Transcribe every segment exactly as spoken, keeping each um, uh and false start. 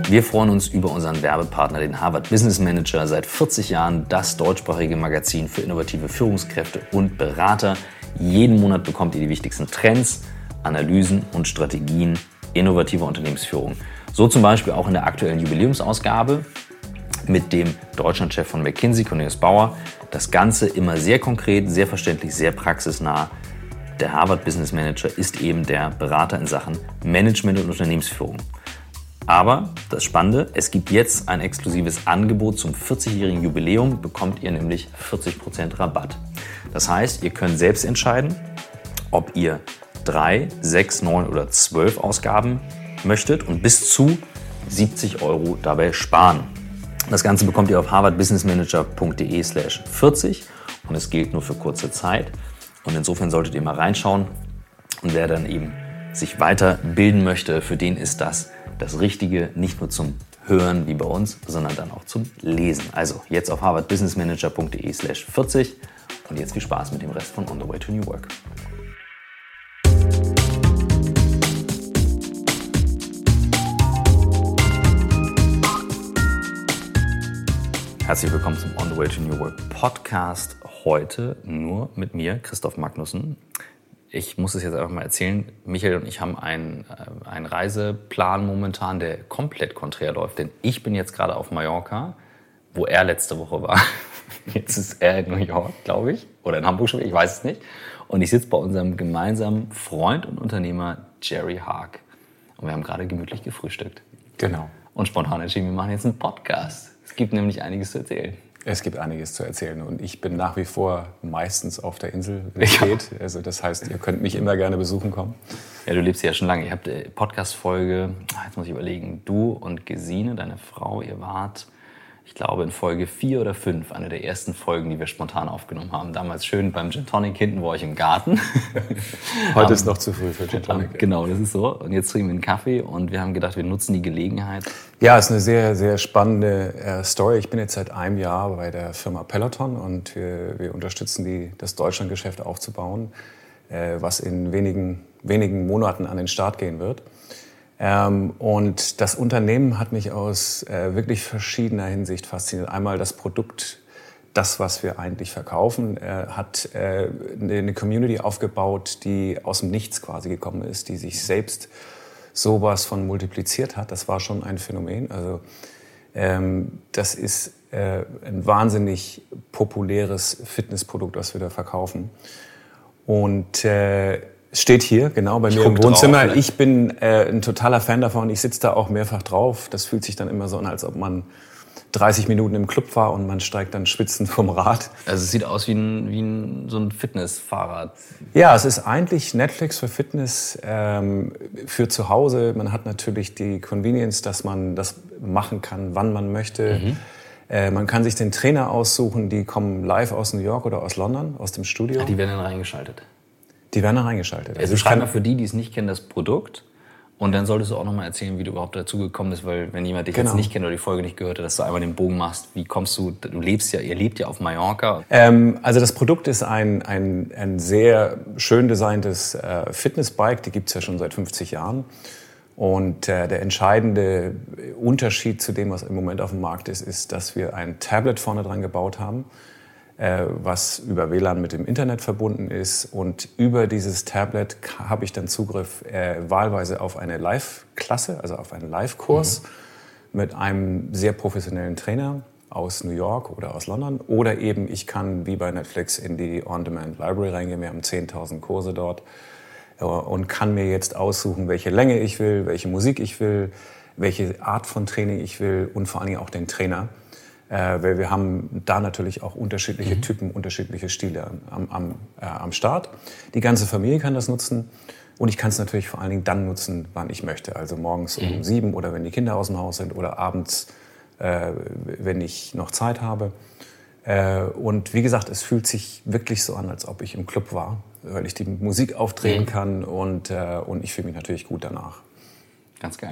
Wir freuen uns über unseren Werbepartner, den Harvard Business Manager. Seit vierzig Jahren das deutschsprachige Magazin für innovative Führungskräfte und Berater. Jeden Monat bekommt ihr die wichtigsten Trends, Analysen und Strategien innovativer Unternehmensführung. So zum Beispiel auch in der aktuellen Jubiläumsausgabe mit dem Deutschlandchef von McKinsey, Cornelius Bauer. Das Ganze immer sehr konkret, sehr verständlich, sehr praxisnah. Der Harvard Business Manager ist eben der Berater in Sachen Management und Unternehmensführung. Aber das Spannende, es gibt jetzt ein exklusives Angebot zum vierzigjährigen Jubiläum, bekommt ihr nämlich vierzig Prozent Rabatt. Das heißt, ihr könnt selbst entscheiden, ob ihr drei, sechs, neun oder zwölf Ausgaben möchtet und bis zu siebzig Euro dabei sparen. Das Ganze bekommt ihr auf harvardbusinessmanager.de slash 40 und es gilt nur für kurze Zeit. Und insofern solltet ihr mal reinschauen und wer dann eben sich weiterbilden möchte, für den ist das das Richtige, nicht nur zum Hören wie bei uns, sondern dann auch zum Lesen. Also jetzt auf harvardbusinessmanager.de slash 40 und jetzt viel Spaß mit dem Rest von On the Way to New Work. Herzlich willkommen zum On the Way to New Work Podcast. Heute nur mit mir, Christoph Magnussen. Ich muss es jetzt einfach mal erzählen. Michael und ich haben einen, äh, einen Reiseplan momentan, der komplett konträr läuft. Denn ich bin jetzt gerade auf Mallorca, wo er letzte Woche war. Jetzt ist er in New York, glaube ich. Oder in Hamburg schon, ich weiß es nicht. Und ich sitze bei unserem gemeinsamen Freund und Unternehmer Jerry Haag. Und wir haben gerade gemütlich gefrühstückt. Genau. Und spontan entschieden, wir machen jetzt einen Podcast. Es gibt nämlich einiges zu erzählen. Es gibt einiges zu erzählen und ich bin nach wie vor meistens auf der Insel, wenn es geht. Also das heißt, ihr könnt mich immer gerne besuchen kommen. Ja, du lebst ja schon lange. Ihr habt eine Podcast-Folge, jetzt muss ich überlegen, du und Gesine, deine Frau, ihr wart, ich glaube, in Folge vier oder fünf, eine der ersten Folgen, die wir spontan aufgenommen haben. Damals schön beim Gin Tonic hinten bei euch im Garten. Heute ist noch zu früh für Gin Tonic. Genau, das ist so. Und jetzt trinken wir einen Kaffee und wir haben gedacht, wir nutzen die Gelegenheit. Ja, es ist eine sehr, sehr spannende äh, Story. Ich bin jetzt seit einem Jahr bei der Firma Peloton und wir, wir unterstützen die, das Deutschlandgeschäft aufzubauen, äh, was in wenigen, wenigen Monaten an den Start gehen wird. Ähm, und das Unternehmen hat mich aus äh, wirklich verschiedener Hinsicht fasziniert. Einmal das Produkt, das, was wir eigentlich verkaufen, äh, hat äh, eine Community aufgebaut, die aus dem Nichts quasi gekommen ist, die sich selbst sowas von multipliziert hat. Das war schon ein Phänomen. Also ähm, das ist äh, ein wahnsinnig populäres Fitnessprodukt, was wir da verkaufen. Und äh, steht hier, genau, bei mir im Wohnzimmer. Drauf, ne? Ich bin äh, ein totaler Fan davon. Ich sitze da auch mehrfach drauf. Das fühlt sich dann immer so an, als ob man dreißig Minuten im Club war und man steigt dann schwitzend vom Rad. Also es sieht aus wie ein, wie ein, so ein Fitnessfahrrad. Ja, es ist eigentlich Netflix für Fitness, ähm, für zu Hause. Man hat natürlich die Convenience, dass man das machen kann, wann man möchte. Mhm. Äh, man kann sich den Trainer aussuchen, die kommen live aus New York oder aus London, aus dem Studio. Ach, die werden dann reingeschaltet? Die werden da reingeschaltet. Also beschreib mal für die, die es nicht kennen, das Produkt. Und dann solltest du auch noch mal erzählen, wie du überhaupt dazu gekommen bist, weil wenn jemand dich genau. jetzt nicht kennt oder die Folge nicht gehört hat, dass du einmal den Bogen machst. Wie kommst du, du lebst ja, ihr lebt ja auf Mallorca. Ähm, also das Produkt ist ein, ein, ein sehr schön designtes äh, Fitnessbike, die gibt's ja schon seit fünfzig Jahren. Und äh, der entscheidende Unterschied zu dem, was im Moment auf dem Markt ist, ist, dass wir ein Tablet vorne dran gebaut haben, was über W L A N mit dem Internet verbunden ist. Und über dieses Tablet habe ich dann Zugriff äh, wahlweise auf eine Live-Klasse, also auf einen Live-Kurs mhm. mit einem sehr professionellen Trainer aus New York oder aus London. Oder eben ich kann wie bei Netflix in die On-Demand-Library reingehen. Wir haben zehntausend Kurse dort äh, und kann mir jetzt aussuchen, welche Länge ich will, welche Musik ich will, welche Art von Training ich will und vor allen Dingen auch den Trainer. Äh, weil wir haben da natürlich auch unterschiedliche mhm. Typen, unterschiedliche Stile am, am, äh, am Start. Die ganze Familie kann das nutzen und ich kann es natürlich vor allen Dingen dann nutzen, wann ich möchte. Also morgens mhm. um sieben oder wenn die Kinder aus dem Haus sind oder abends, äh, wenn ich noch Zeit habe. Äh, und wie gesagt, es fühlt sich wirklich so an, als ob ich im Club war, weil ich die Musik aufdrehen mhm. kann und, äh, und ich fühle mich natürlich gut danach. Ganz geil.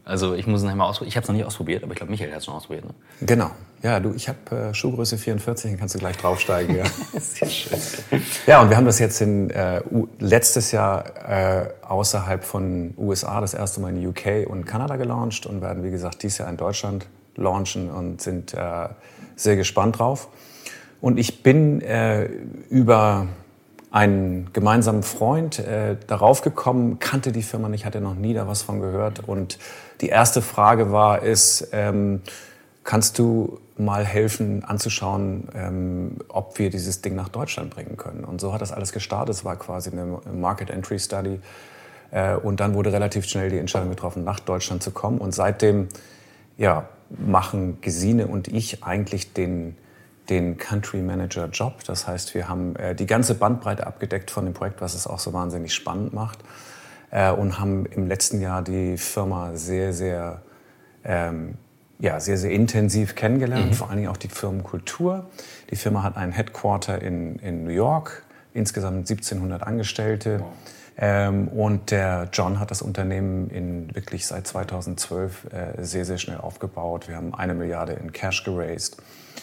Also ich muss es nachher mal ausprobieren. Ich habe es noch nicht ausprobiert, aber ich glaube, Michael hat es schon ausprobiert. Ne? Genau. Ja, du, ich habe äh, Schuhgröße vierundvierzig, dann kannst du gleich draufsteigen. Ja. Sehr schön. Ja, und wir haben das jetzt in, äh, U- letztes Jahr äh, außerhalb von U S A das erste Mal in U K und Kanada gelauncht und werden, wie gesagt, dieses Jahr in Deutschland launchen und sind äh, sehr gespannt drauf. Und ich bin äh, über einen gemeinsamen Freund äh, darauf gekommen, kannte die Firma nicht, hatte noch nie da was von gehört. Und die erste Frage war, ist, ähm, kannst du mal helfen anzuschauen, ähm, ob wir dieses Ding nach Deutschland bringen können? Und so hat das alles gestartet. Es war quasi eine Market Entry Study. Äh, und dann wurde relativ schnell die Entscheidung getroffen, nach Deutschland zu kommen. Und seitdem ja, machen Gesine und ich eigentlich den den Country Manager Job. Das heißt, wir haben äh, die ganze Bandbreite abgedeckt von dem Projekt, was es auch so wahnsinnig spannend macht. Äh, und haben im letzten Jahr die Firma sehr, sehr, ähm, ja, sehr, sehr intensiv kennengelernt. Mhm. Vor allen Dingen auch die Firmenkultur. Die Firma hat ein Headquarter in, in New York, insgesamt siebzehnhundert Angestellte. Wow. Ähm, und der John hat das Unternehmen in wirklich seit zweitausendzwölf äh, sehr, sehr schnell aufgebaut. Wir haben eine Milliarde in Cash geraced.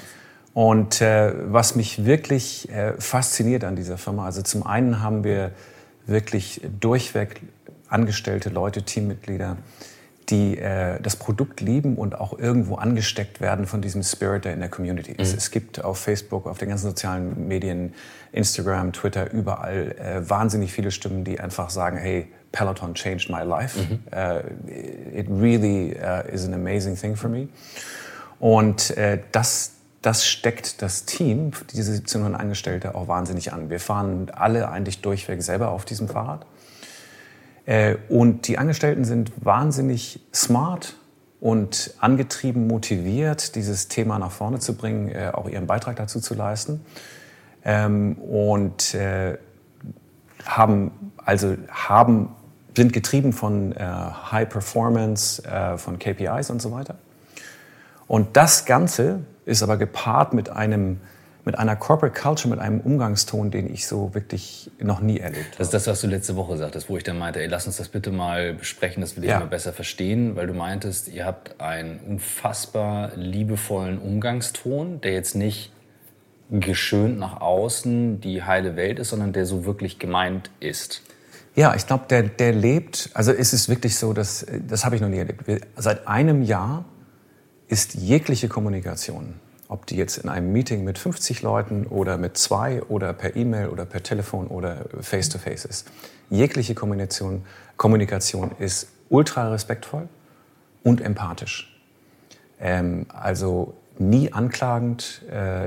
Und äh, was mich wirklich äh, fasziniert an dieser Firma, also zum einen haben wir wirklich durchweg angestellte Leute, Teammitglieder, die äh, das Produkt lieben und auch irgendwo angesteckt werden von diesem Spirit, der in der Community ist. Mhm. Es gibt auf Facebook, auf den ganzen sozialen Medien, Instagram, Twitter, überall äh, wahnsinnig viele Stimmen, die einfach sagen, hey, Peloton changed my life. Mhm. Uh, it really uh, is an amazing thing for me. Und äh, das Das steckt das Team, diese siebzehnhundert Angestellte, auch wahnsinnig an. Wir fahren alle eigentlich durchweg selber auf diesem Fahrrad. Äh, und die Angestellten sind wahnsinnig smart und angetrieben, motiviert, dieses Thema nach vorne zu bringen, äh, auch ihren Beitrag dazu zu leisten. Ähm, und äh, haben, also haben, sind getrieben von äh, High Performance, äh, von K P Is und so weiter. Und das Ganze ist aber gepaart mit einem mit einer Corporate Culture, mit einem Umgangston, den ich so wirklich noch nie erlebt habe. Das ist das, was du letzte Woche sagtest, wo ich dann meinte, ey, lass uns das bitte mal besprechen, das will ich ja. mal besser verstehen, weil du meintest, ihr habt einen unfassbar liebevollen Umgangston, der jetzt nicht geschönt nach außen die heile Welt ist, sondern der so wirklich gemeint ist. Ja, ich glaube, der, der lebt, also es ist wirklich so, dass, das habe ich noch nie erlebt. Wir, seit einem Jahr ist jegliche Kommunikation, ob die jetzt in einem Meeting mit fünfzig Leuten oder mit zwei oder per E-Mail oder per Telefon oder face-to-face ist, jegliche Kommunikation, Kommunikation ist ultra respektvoll und empathisch. Ähm, also nie anklagend, äh,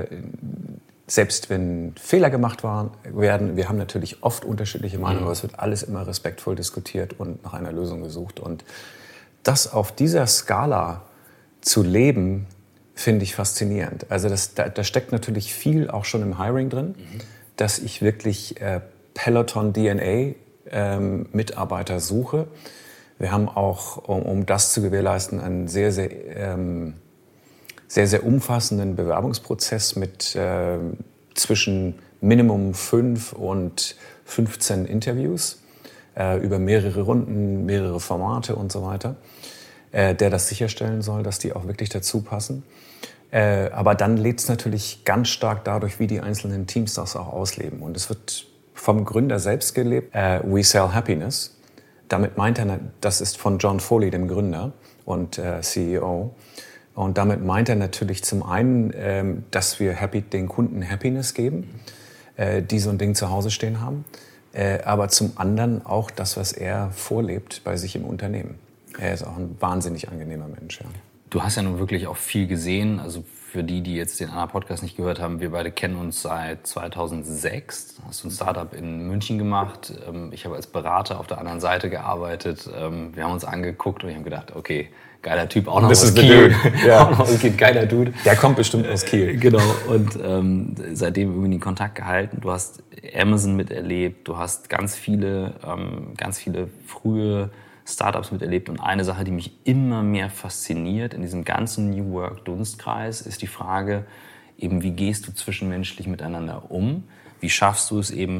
selbst wenn Fehler gemacht waren, werden. Wir haben natürlich oft unterschiedliche Meinungen, aber es wird alles immer respektvoll diskutiert und nach einer Lösung gesucht. Und das auf dieser Skala zu leben, finde ich faszinierend. Also das, da, da steckt natürlich viel auch schon im Hiring drin, mhm. dass ich wirklich äh, Peloton D N A ähm, Mitarbeiter suche. Wir haben auch, um, um das zu gewährleisten, einen sehr, sehr, ähm, sehr, sehr umfassenden Bewerbungsprozess mit äh, zwischen Minimum fünf und fünfzehn Interviews äh, über mehrere Runden, mehrere Formate und so weiter. Äh, der das sicherstellen soll, dass die auch wirklich dazu passen. Äh, aber dann lebt es natürlich ganz stark dadurch, wie die einzelnen Teams das auch ausleben. Und es wird vom Gründer selbst gelebt. Äh, We sell happiness. Damit meint er, das ist von John Foley, dem Gründer und äh, C E O. Und damit meint er natürlich zum einen, ähm, dass wir happy, den Kunden Happiness geben, äh, die so ein Ding zu Hause stehen haben. Äh, aber zum anderen auch das, was er vorlebt bei sich im Unternehmen. Er ist auch ein wahnsinnig angenehmer Mensch. Ja. Du hast ja nun wirklich auch viel gesehen. Also für die, die jetzt den anderen Podcast nicht gehört haben, wir beide kennen uns seit zweitausendsechs. Du hast ein Startup in München gemacht. Ich habe als Berater auf der anderen Seite gearbeitet. Wir haben uns angeguckt und ich habe gedacht, okay, geiler Typ, auch noch aus Kiel. Ja. Auch noch aus Kiel, geiler Dude. Der kommt bestimmt aus Kiel. Genau. Und ähm, seitdem irgendwie den Kontakt gehalten. Du hast Amazon miterlebt. Du hast ganz viele, ähm, ganz viele frühe Startups miterlebt. Und eine Sache, die mich immer mehr fasziniert in diesem ganzen New Work-Dunstkreis, ist die Frage, eben wie gehst du zwischenmenschlich miteinander um? Wie schaffst du es eben,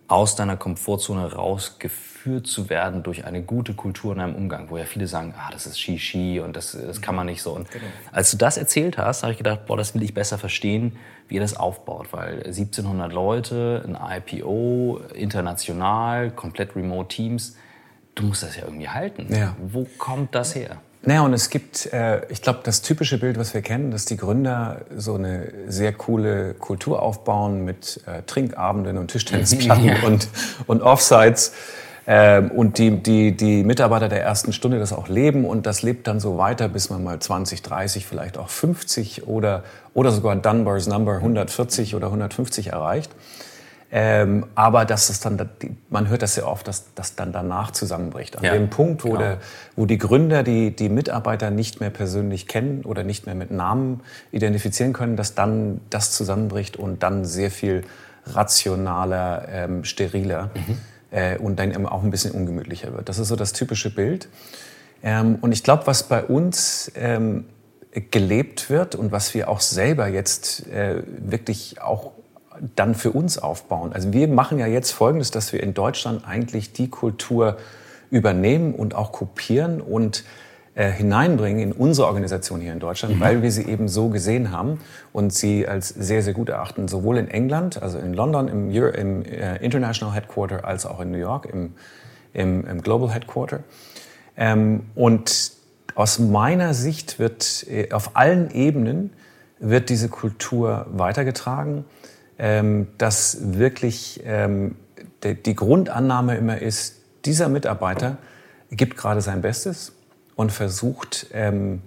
aus deiner Komfortzone rausgeführt zu werden durch eine gute Kultur in einem Umgang, wo ja viele sagen, ah, das ist Shishi und das, das kann man nicht so. Und genau. Als du das erzählt hast, habe ich gedacht, boah, das will ich besser verstehen, wie ihr das aufbaut, weil siebzehnhundert Leute, ein I P O, international, komplett remote Teams, du musst das ja irgendwie halten. Ja. Wo kommt das her? Naja, und es gibt, äh, ich glaube, das typische Bild, was wir kennen, dass die Gründer so eine sehr coole Kultur aufbauen mit äh, Trinkabenden und Tischtennisplatten ja. und, und Offsites. Ähm, und die, die, die Mitarbeiter der ersten Stunde das auch leben. Und das lebt dann so weiter, bis man mal zwanzig, dreißig, vielleicht auch fünfzig oder, oder sogar Dunbar's Number hundertvierzig oder hundertfünfzig erreicht. Ähm, aber dass es dann, man hört das sehr oft, dass das dann danach zusammenbricht. An ja, dem Punkt, wo, genau. der, wo die Gründer die, die Mitarbeiter nicht mehr persönlich kennen oder nicht mehr mit Namen identifizieren können, dass dann das zusammenbricht und dann sehr viel rationaler, ähm, steriler mhm. äh, und dann auch ein bisschen ungemütlicher wird. Das ist so das typische Bild. Ähm, und ich glaube, was bei uns ähm, gelebt wird und was wir auch selber jetzt äh, wirklich auch dann für uns aufbauen. Also wir machen ja jetzt Folgendes, dass wir in Deutschland eigentlich die Kultur übernehmen und auch kopieren und äh, hineinbringen in unsere Organisation hier in Deutschland, mhm. weil wir sie eben so gesehen haben und sie als sehr, sehr gut erachten, sowohl in England, also in London im, Euro, im äh, International Headquarter, als auch in New York im, im, im Global Headquarter. Ähm, und aus meiner Sicht wird äh, auf allen Ebenen wird diese Kultur weitergetragen. Ähm, dass wirklich ähm, de, die Grundannahme immer ist, dieser Mitarbeiter gibt gerade sein Bestes und versucht, ähm,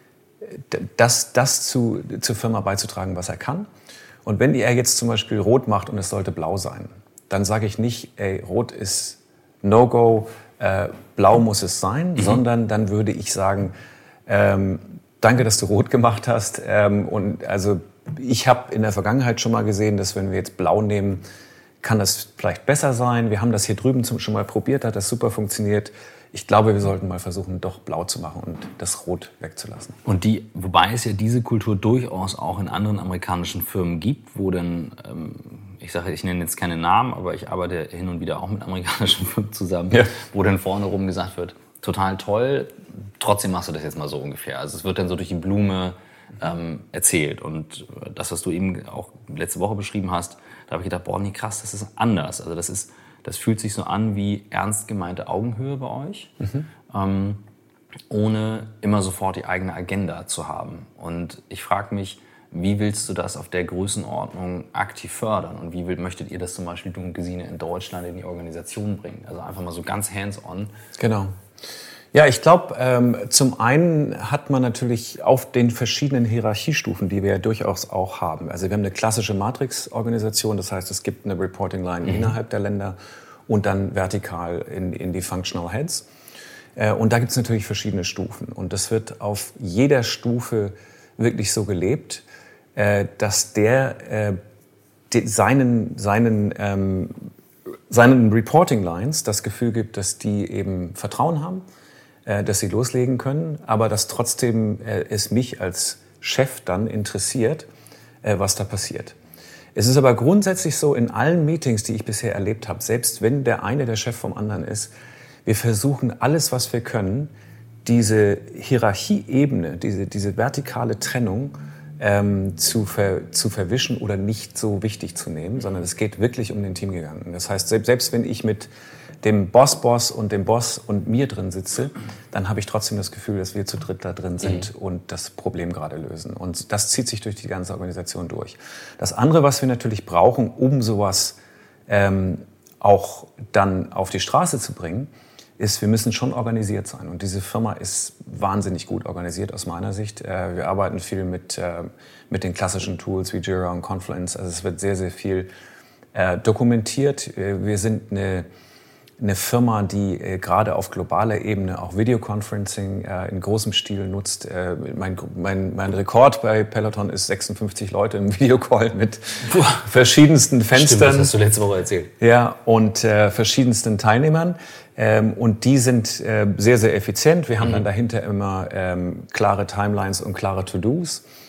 das, das zu, zur Firma beizutragen, was er kann. Und wenn er jetzt zum Beispiel rot macht und es sollte blau sein, dann sage ich nicht, ey, rot ist No-Go, äh, blau muss es sein, mhm. sondern dann würde ich sagen, ähm, danke, dass du rot gemacht hast. Ähm, und also ich habe in der Vergangenheit schon mal gesehen, dass wenn wir jetzt blau nehmen, kann das vielleicht besser sein. Wir haben das hier drüben schon mal probiert, hat das super funktioniert. Ich glaube, wir sollten mal versuchen, doch blau zu machen und das Rot wegzulassen. Und die, wobei es ja diese Kultur durchaus auch in anderen amerikanischen Firmen gibt, wo dann, ähm, ich sage, ich nenne jetzt keine Namen, aber ich arbeite hin und wieder auch mit amerikanischen Firmen zusammen, ja. wo dann vorne rum gesagt wird, total toll, trotzdem machst du das jetzt mal so ungefähr. Also es wird dann so durch die Blume ähm, erzählt. Und das, was du eben auch letzte Woche beschrieben hast, da habe ich gedacht, boah, nee, krass, das ist anders. Also das ist, das fühlt sich so an wie ernst gemeinte Augenhöhe bei euch, mhm. ähm, ohne immer sofort die eigene Agenda zu haben. Und ich frage mich, wie willst du das auf der Größenordnung aktiv fördern? Und wie will, möchtet ihr das zum Beispiel, du und Gesine, in Deutschland in die Organisation bringen? Also einfach mal so ganz hands-on. Genau. Ja, ich glaube, ähm, zum einen hat man natürlich auf den verschiedenen Hierarchiestufen, die wir ja durchaus auch haben. Also wir haben eine klassische Matrix-Organisation, das heißt, es gibt eine Reporting-Line mhm. innerhalb der Länder und dann vertikal in, in die Functional Heads. Äh, und da gibt es natürlich verschiedene Stufen. Und das wird auf jeder Stufe wirklich so gelebt, äh, dass der äh, de, seinen, seinen, ähm, seinen Reporting-Lines das Gefühl gibt, dass die eben Vertrauen haben, dass sie loslegen können, aber dass trotzdem äh, es mich als Chef dann interessiert, äh, was da passiert. Es ist aber grundsätzlich so, in allen Meetings, die ich bisher erlebt habe, selbst wenn der eine der Chef vom anderen ist, wir versuchen alles, was wir können, diese Hierarchieebene, diese, diese vertikale Trennung ähm, zu, ver, zu verwischen oder nicht so wichtig zu nehmen, sondern es geht wirklich um den Teamgedanken. Das heißt, selbst, selbst wenn ich mit dem Boss-Boss und dem Boss und mir drin sitze, dann habe ich trotzdem das Gefühl, dass wir zu dritt da drin sind mhm. und das Problem gerade lösen. Und das zieht sich durch die ganze Organisation durch. Das andere, was wir natürlich brauchen, um sowas ähm, auch dann auf die Straße zu bringen, ist, wir müssen schon organisiert sein. Und diese Firma ist wahnsinnig gut organisiert aus meiner Sicht. Äh, wir arbeiten viel mit, äh, mit den klassischen Tools wie Jira und Confluence. Also es wird sehr, sehr viel äh, dokumentiert. Wir sind eine Eine Firma, die äh, gerade auf globaler Ebene auch Videoconferencing äh, in großem Stil nutzt. Äh, mein, mein, mein Rekord bei Peloton ist sechsundfünfzig Leute im Videocall mit Puh. verschiedensten Fenstern. Stimmt, das hast du letzte Woche erzählt. Ja, und äh, verschiedensten Teilnehmern. Ähm, und die sind äh, sehr, sehr effizient. Wir haben mhm. dann dahinter immer ähm, klare Timelines und klare To-Dos.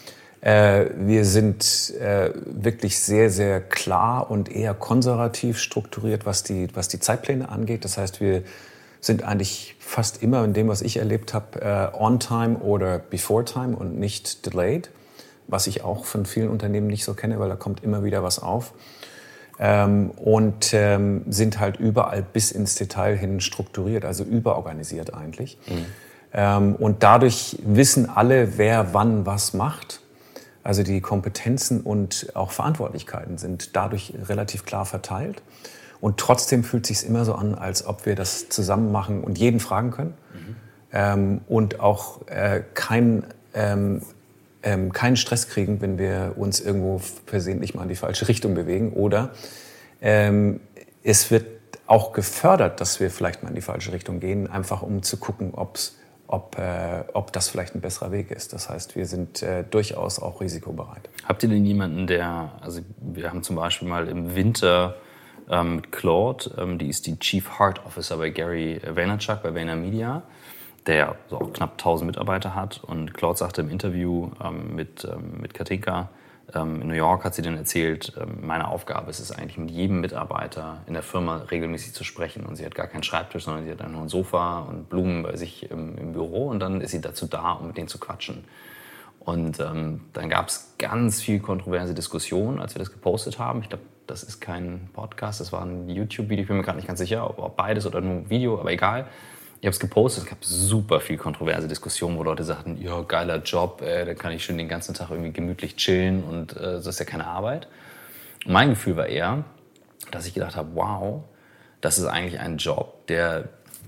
Äh, wir sind äh, wirklich sehr, sehr klar und eher konservativ strukturiert, was die, was die Zeitpläne angeht. Das heißt, wir sind eigentlich fast immer in dem, was ich erlebt habe, äh, on time oder before time und nicht delayed, was ich auch von vielen Unternehmen nicht so kenne, weil da kommt immer wieder was auf. Ähm, und ähm, sind halt überall bis ins Detail hin strukturiert, also überorganisiert eigentlich. Mhm. Ähm, und dadurch wissen alle, wer wann was macht. Also die Kompetenzen und auch Verantwortlichkeiten sind dadurch relativ klar verteilt. Und trotzdem fühlt es sich immer so an, als ob wir das zusammen machen und jeden fragen können. Mhm. Ähm, und auch äh, kein, ähm, ähm, keinen Stress kriegen, wenn wir uns irgendwo versehentlich mal in die falsche Richtung bewegen. Oder ähm, es wird auch gefördert, dass wir vielleicht mal in die falsche Richtung gehen, einfach um zu gucken, ob's, ob, äh, ob das vielleicht ein besserer Weg ist. Das heißt, wir sind äh, durchaus auch risikobereit. Habt ihr denn jemanden, der, also wir haben zum Beispiel mal im Winter ähm, mit Claude, ähm, die ist die Chief Heart Officer bei Gary Vaynerchuk bei VaynerMedia, der ja so auch knapp tausend Mitarbeiter hat. Und Claude sagte im Interview ähm, mit, ähm, mit Katinka ähm, in New York, hat sie dann erzählt, ähm, meine Aufgabe ist es eigentlich, mit jedem Mitarbeiter in der Firma regelmäßig zu sprechen. Und sie hat gar keinen Schreibtisch, sondern sie hat dann nur ein Sofa und Blumen bei sich im, im Büro. Und dann ist sie dazu da, um mit denen zu quatschen. Und ähm, dann gab es ganz viel kontroverse Diskussionen, als wir das gepostet haben. Ich glaube, das ist kein Podcast, das war ein YouTube-Video. Ich bin mir gerade nicht ganz sicher, ob beides oder nur Video, aber egal. Ich habe es gepostet, es gab super viel kontroverse Diskussionen, wo Leute sagten, ja, geiler Job, äh, da kann ich schön den ganzen Tag irgendwie gemütlich chillen und äh, das ist ja keine Arbeit. Und mein Gefühl war eher, dass ich gedacht habe, wow, das ist eigentlich ein Job, der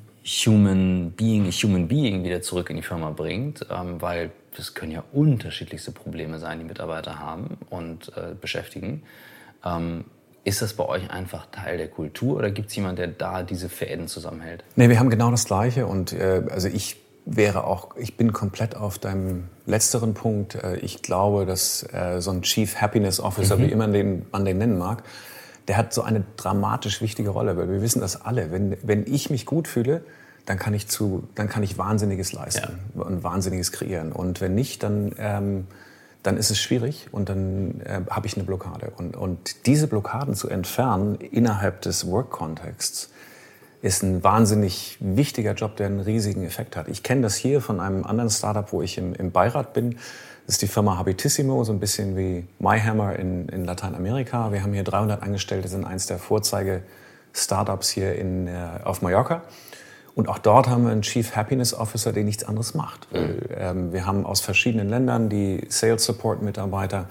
Human Being, Human Being wieder zurück in die Firma bringt, ähm, weil das können ja unterschiedlichste Probleme sein, die Mitarbeiter haben und äh, beschäftigen. Ähm, ist das bei euch einfach Teil der Kultur oder gibt es jemanden, der da diese Fäden zusammenhält? Nee, wir haben genau das Gleiche und äh, also ich wäre auch, ich bin komplett auf deinem letzteren Punkt. Äh, ich glaube, dass äh, so ein Chief Happiness Officer, mhm. wie immer den, man den nennen mag, der hat so eine dramatisch wichtige Rolle, weil wir wissen das alle. Wenn, wenn ich mich gut fühle, dann kann ich zu, dann kann ich Wahnsinniges leisten ja. und Wahnsinniges kreieren. Und wenn nicht, dann ähm, dann ist es schwierig und dann äh, habe ich eine Blockade. Und, und diese Blockaden zu entfernen innerhalb des Work-Kontexts ist ein wahnsinnig wichtiger Job, der einen riesigen Effekt hat. Ich kenne das hier von einem anderen Startup, wo ich im, im Beirat bin. Das ist die Firma Habitissimo, so ein bisschen wie MyHammer in, in Lateinamerika. Wir haben hier dreihundert Angestellte, sind eins der Vorzeige-Startups hier in, äh, auf Mallorca. Und auch dort haben wir einen Chief Happiness Officer, der nichts anderes macht. Mhm. Ähm, wir haben aus verschiedenen Ländern die Sales Support Mitarbeiter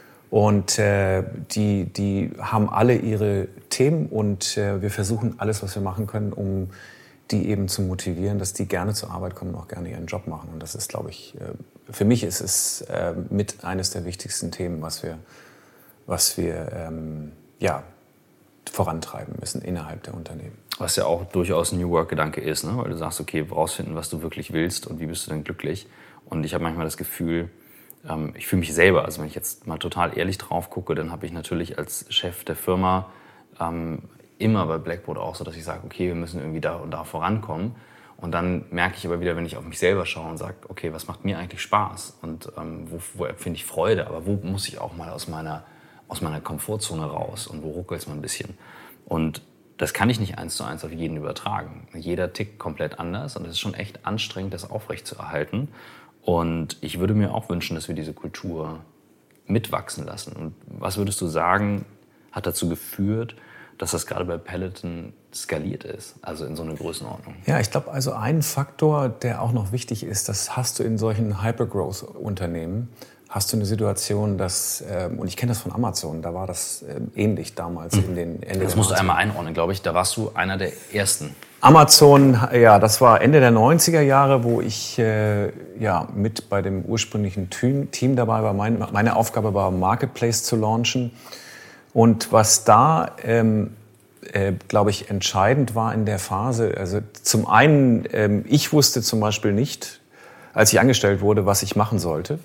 und äh, die, die haben alle ihre Themen und äh, wir versuchen alles, was wir machen können, um die eben zu motivieren, dass die gerne zur Arbeit kommen und auch gerne ihren Job machen. Und das ist, glaube ich, äh, für mich ist es äh, mit eines der wichtigsten Themen, was wir, was wir ähm, ja, vorantreiben müssen innerhalb der Unternehmen. Was ja auch durchaus ein New Work-Gedanke ist, ne? Weil du sagst, okay, rausfinden, was du wirklich willst und wie bist du denn glücklich. Und ich habe manchmal das Gefühl, ähm, ich fühle mich selber, also wenn ich jetzt mal total ehrlich drauf gucke, dann habe ich natürlich als Chef der Firma ähm, immer bei Blackboard auch so, dass ich sage, okay, wir müssen irgendwie da und da vorankommen. Und dann merke ich aber wieder, wenn ich auf mich selber schaue und sage, okay, was macht mir eigentlich Spaß? Und ähm, wo, wo empfinde ich Freude? Aber wo muss ich auch mal aus meiner, aus meiner Komfortzone raus? Und wo ruckelt es mal ein bisschen? Und das kann ich nicht eins zu eins auf jeden übertragen. Jeder tickt komplett anders und es ist schon echt anstrengend, das aufrechtzuerhalten. Und ich würde mir auch wünschen, dass wir diese Kultur mitwachsen lassen. Und was würdest du sagen, hat dazu geführt, dass das gerade bei Peloton skaliert ist, also in so eine Größenordnung? Ja, ich glaube, also ein Faktor, der auch noch wichtig ist, das hast du in solchen Hypergrowth-Unternehmen, hast du eine Situation, dass, äh, und ich kenne das von Amazon, da war das äh, ähnlich damals in den Ende Das musst du einmal einordnen, glaube ich, da warst du einer der Ersten. Amazon, ja, das war Ende der neunziger Jahre, wo ich äh, ja, mit bei dem ursprünglichen Team dabei war. Mein, meine Aufgabe war, Marketplace zu launchen. Und was da, ähm, äh, glaube ich, entscheidend war in der Phase, also zum einen, ähm, ich wusste zum Beispiel nicht, als ich angestellt wurde, was ich machen sollte.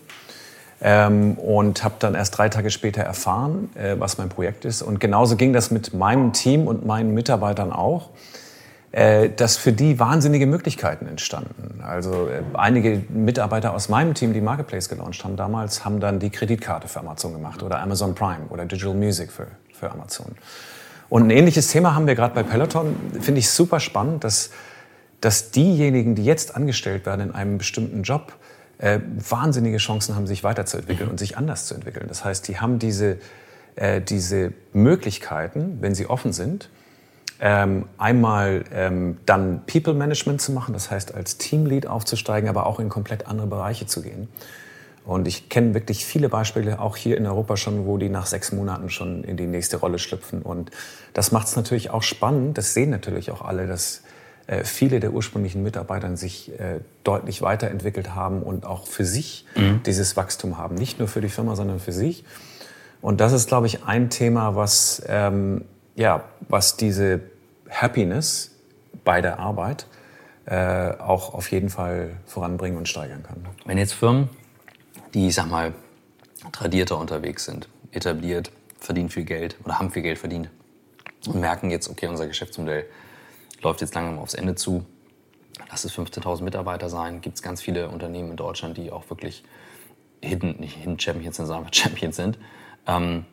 Ähm, und habe dann erst drei Tage später erfahren, äh, was mein Projekt ist. Und genauso ging das mit meinem Team und meinen Mitarbeitern auch. äh, dass für die wahnsinnige Möglichkeiten entstanden. Also äh, einige Mitarbeiter aus meinem Team, die Marketplace gelauncht haben damals, haben dann die Kreditkarte für Amazon gemacht oder Amazon Prime oder Digital Music für, für Amazon. Und ein ähnliches Thema haben wir gerade bei Peloton. Finde ich super spannend, dass, dass diejenigen, die jetzt angestellt werden in einem bestimmten Job, äh, wahnsinnige Chancen haben, sich weiterzuentwickeln und sich anders zu entwickeln. Das heißt, die haben diese, äh, diese Möglichkeiten, wenn sie offen sind, ähm, einmal ähm, dann People Management zu machen, das heißt als Teamlead aufzusteigen, aber auch in komplett andere Bereiche zu gehen. Und ich kenne wirklich viele Beispiele, auch hier in Europa schon, wo die nach sechs Monaten schon in die nächste Rolle schlüpfen. Und das macht es natürlich auch spannend. Das sehen natürlich auch alle, dass äh, viele der ursprünglichen Mitarbeiter sich äh, deutlich weiterentwickelt haben und auch für sich mhm. dieses Wachstum haben. Nicht nur für die Firma, sondern für sich. Und das ist, glaube ich, ein Thema, was, ähm, ja, was diese Happiness bei der Arbeit äh, auch auf jeden Fall voranbringen und steigern kann. Wenn jetzt Firmen, die, ich sag mal, tradierter unterwegs sind, etabliert, verdienen viel Geld oder haben viel Geld verdient und merken jetzt, okay, unser Geschäftsmodell läuft jetzt langsam aufs Ende zu, lass es fünfzehntausend Mitarbeiter sein, gibt es ganz viele Unternehmen in Deutschland, die auch wirklich hidden, nicht Hidden Champions sind, sondern Champions sind, ähm,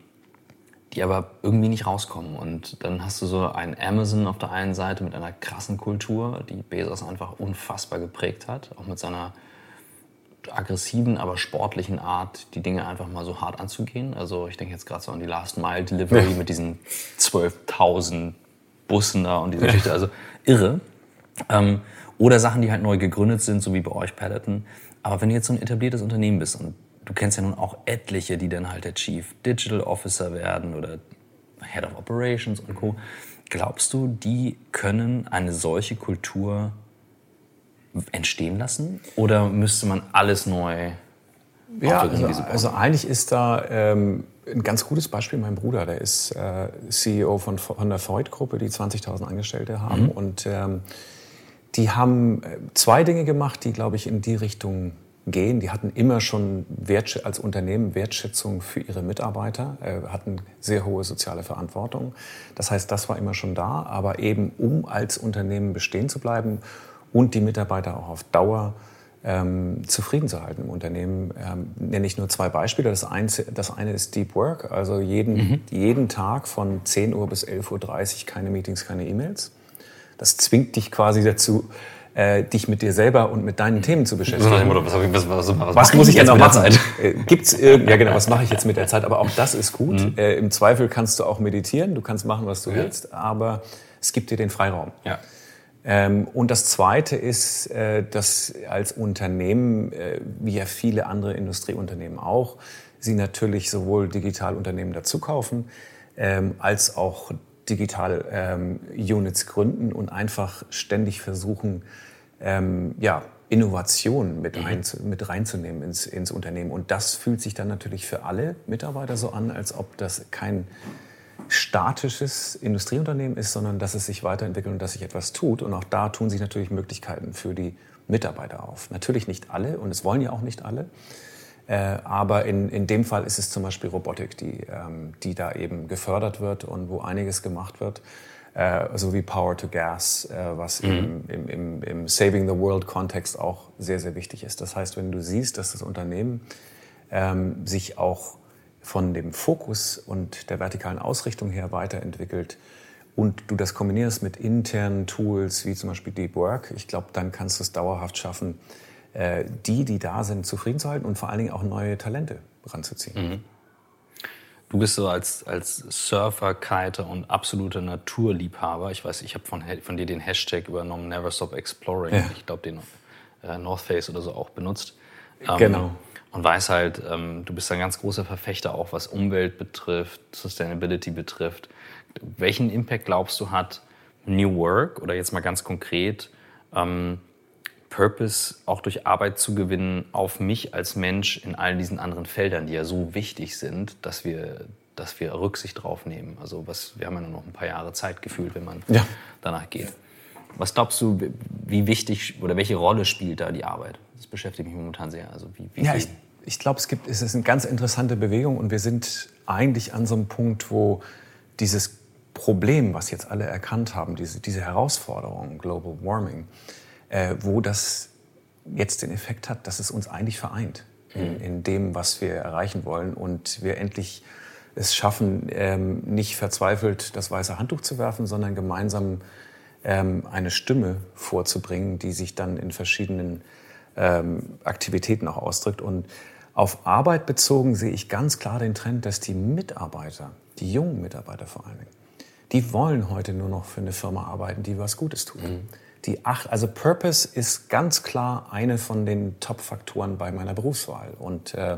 die aber irgendwie nicht rauskommen. Und dann hast du so ein Amazon auf der einen Seite mit einer krassen Kultur, die Bezos einfach unfassbar geprägt hat, auch mit seiner aggressiven, aber sportlichen Art, die Dinge einfach mal so hart anzugehen. Also ich denke jetzt gerade so an die Last Mile Delivery ja. mit diesen zwölftausend Bussen da und diese Geschichte, also irre. Ähm, oder Sachen, die halt neu gegründet sind, so wie bei euch Peloton. Aber wenn du jetzt so ein etabliertes Unternehmen bist und du kennst ja nun auch etliche, die dann halt der Chief Digital Officer werden oder Head of Operations und Co. Glaubst du, die können eine solche Kultur entstehen lassen? Oder müsste man alles neu ja, also, also eigentlich ist da ähm, ein ganz gutes Beispiel mein Bruder. Der ist äh, C E O von, von der Voigt-Gruppe, die zwanzigtausend Angestellte haben. Mhm. Und ähm, die haben zwei Dinge gemacht, die, glaube ich, in die Richtung gehen. Die hatten immer schon Wertsch- als Unternehmen Wertschätzung für ihre Mitarbeiter, äh, hatten sehr hohe soziale Verantwortung. Das heißt, das war immer schon da. Aber eben, um als Unternehmen bestehen zu bleiben und die Mitarbeiter auch auf Dauer ähm, zufrieden zu halten im Unternehmen, ähm, nenne ich nur zwei Beispiele. Das eine, das eine ist Deep Work, also jeden, mhm. jeden Tag von zehn Uhr bis elf Uhr dreißig keine Meetings, keine E-Mails. Das zwingt dich quasi dazu, äh, dich mit dir selber und mit deinen Themen zu beschäftigen. Was, was, was, was, was muss ich jetzt noch machen? Äh, gibt's irgend, ja genau, was mache ich jetzt mit der Zeit? Aber auch das ist gut. Mhm. Äh, Im Zweifel kannst du auch meditieren, du kannst machen, was du ja. willst, aber es gibt dir den Freiraum. Ja. Ähm, und das Zweite ist, äh, dass als Unternehmen, äh, wie ja viele andere Industrieunternehmen auch, sie natürlich sowohl Digitalunternehmen dazu kaufen, ähm, als auch digitale ähm, Units gründen und einfach ständig versuchen, ähm, ja, Innovationen mit, ein, mit reinzunehmen ins, ins Unternehmen. Und das fühlt sich dann natürlich für alle Mitarbeiter so an, als ob das kein statisches Industrieunternehmen ist, sondern dass es sich weiterentwickelt und dass sich etwas tut. Und auch da tun sich natürlich Möglichkeiten für die Mitarbeiter auf. Natürlich nicht alle und es wollen ja auch nicht alle. Äh, aber in, in dem Fall ist es zum Beispiel Robotik, die, ähm, die da eben gefördert wird und wo einiges gemacht wird. Äh, so wie Power to Gas, äh, was mhm. im, im, im Saving the World-Kontext auch sehr, sehr wichtig ist. Das heißt, wenn du siehst, dass das Unternehmen ähm, sich auch von dem Fokus und der vertikalen Ausrichtung her weiterentwickelt und du das kombinierst mit internen Tools wie zum Beispiel Deep Work, ich glaube, dann kannst du es dauerhaft schaffen, äh, die, die da sind, zufrieden zu halten und vor allen Dingen auch neue Talente ranzuziehen. Mhm. Du bist so als, als Surfer, Kiter und absoluter Naturliebhaber. Ich weiß, ich habe von, von dir den Hashtag übernommen, Never Stop Exploring. Ja. Ich glaube, den äh, North Face oder so auch benutzt. Ähm, genau. Und weiß halt, ähm, du bist ein ganz großer Verfechter auch, was Umwelt betrifft, Sustainability betrifft. Welchen Impact glaubst du hat New Work oder jetzt mal ganz konkret ähm, Purpose auch durch Arbeit zu gewinnen auf mich als Mensch in all diesen anderen Feldern, die ja so wichtig sind, dass wir, dass wir Rücksicht drauf nehmen. Also was, wir haben ja nur noch ein paar Jahre Zeit gefühlt, wenn man ja. danach geht. Was glaubst du, wie wichtig oder welche Rolle spielt da die Arbeit? Das beschäftigt mich momentan sehr. Also wie, wie ja, ich, ich glaube, es gibt, es ist eine ganz interessante Bewegung und wir sind eigentlich an so einem Punkt, wo dieses Problem, was jetzt alle erkannt haben, diese, diese Herausforderung, Global Warming, äh, wo das jetzt den Effekt hat, dass es uns eigentlich vereint in, in dem, was wir erreichen wollen und wir endlich es schaffen, ähm, nicht verzweifelt das weiße Handtuch zu werfen, sondern gemeinsam ähm, eine Stimme vorzubringen, die sich dann in verschiedenen ähm, Aktivitäten auch ausdrückt. Und auf Arbeit bezogen sehe ich ganz klar den Trend, dass die Mitarbeiter, die jungen Mitarbeiter vor allen Dingen, die wollen heute nur noch für eine Firma arbeiten, die was Gutes tut. Mhm. Die acht, also Purpose ist ganz klar eine von den Top-Faktoren bei meiner Berufswahl und äh,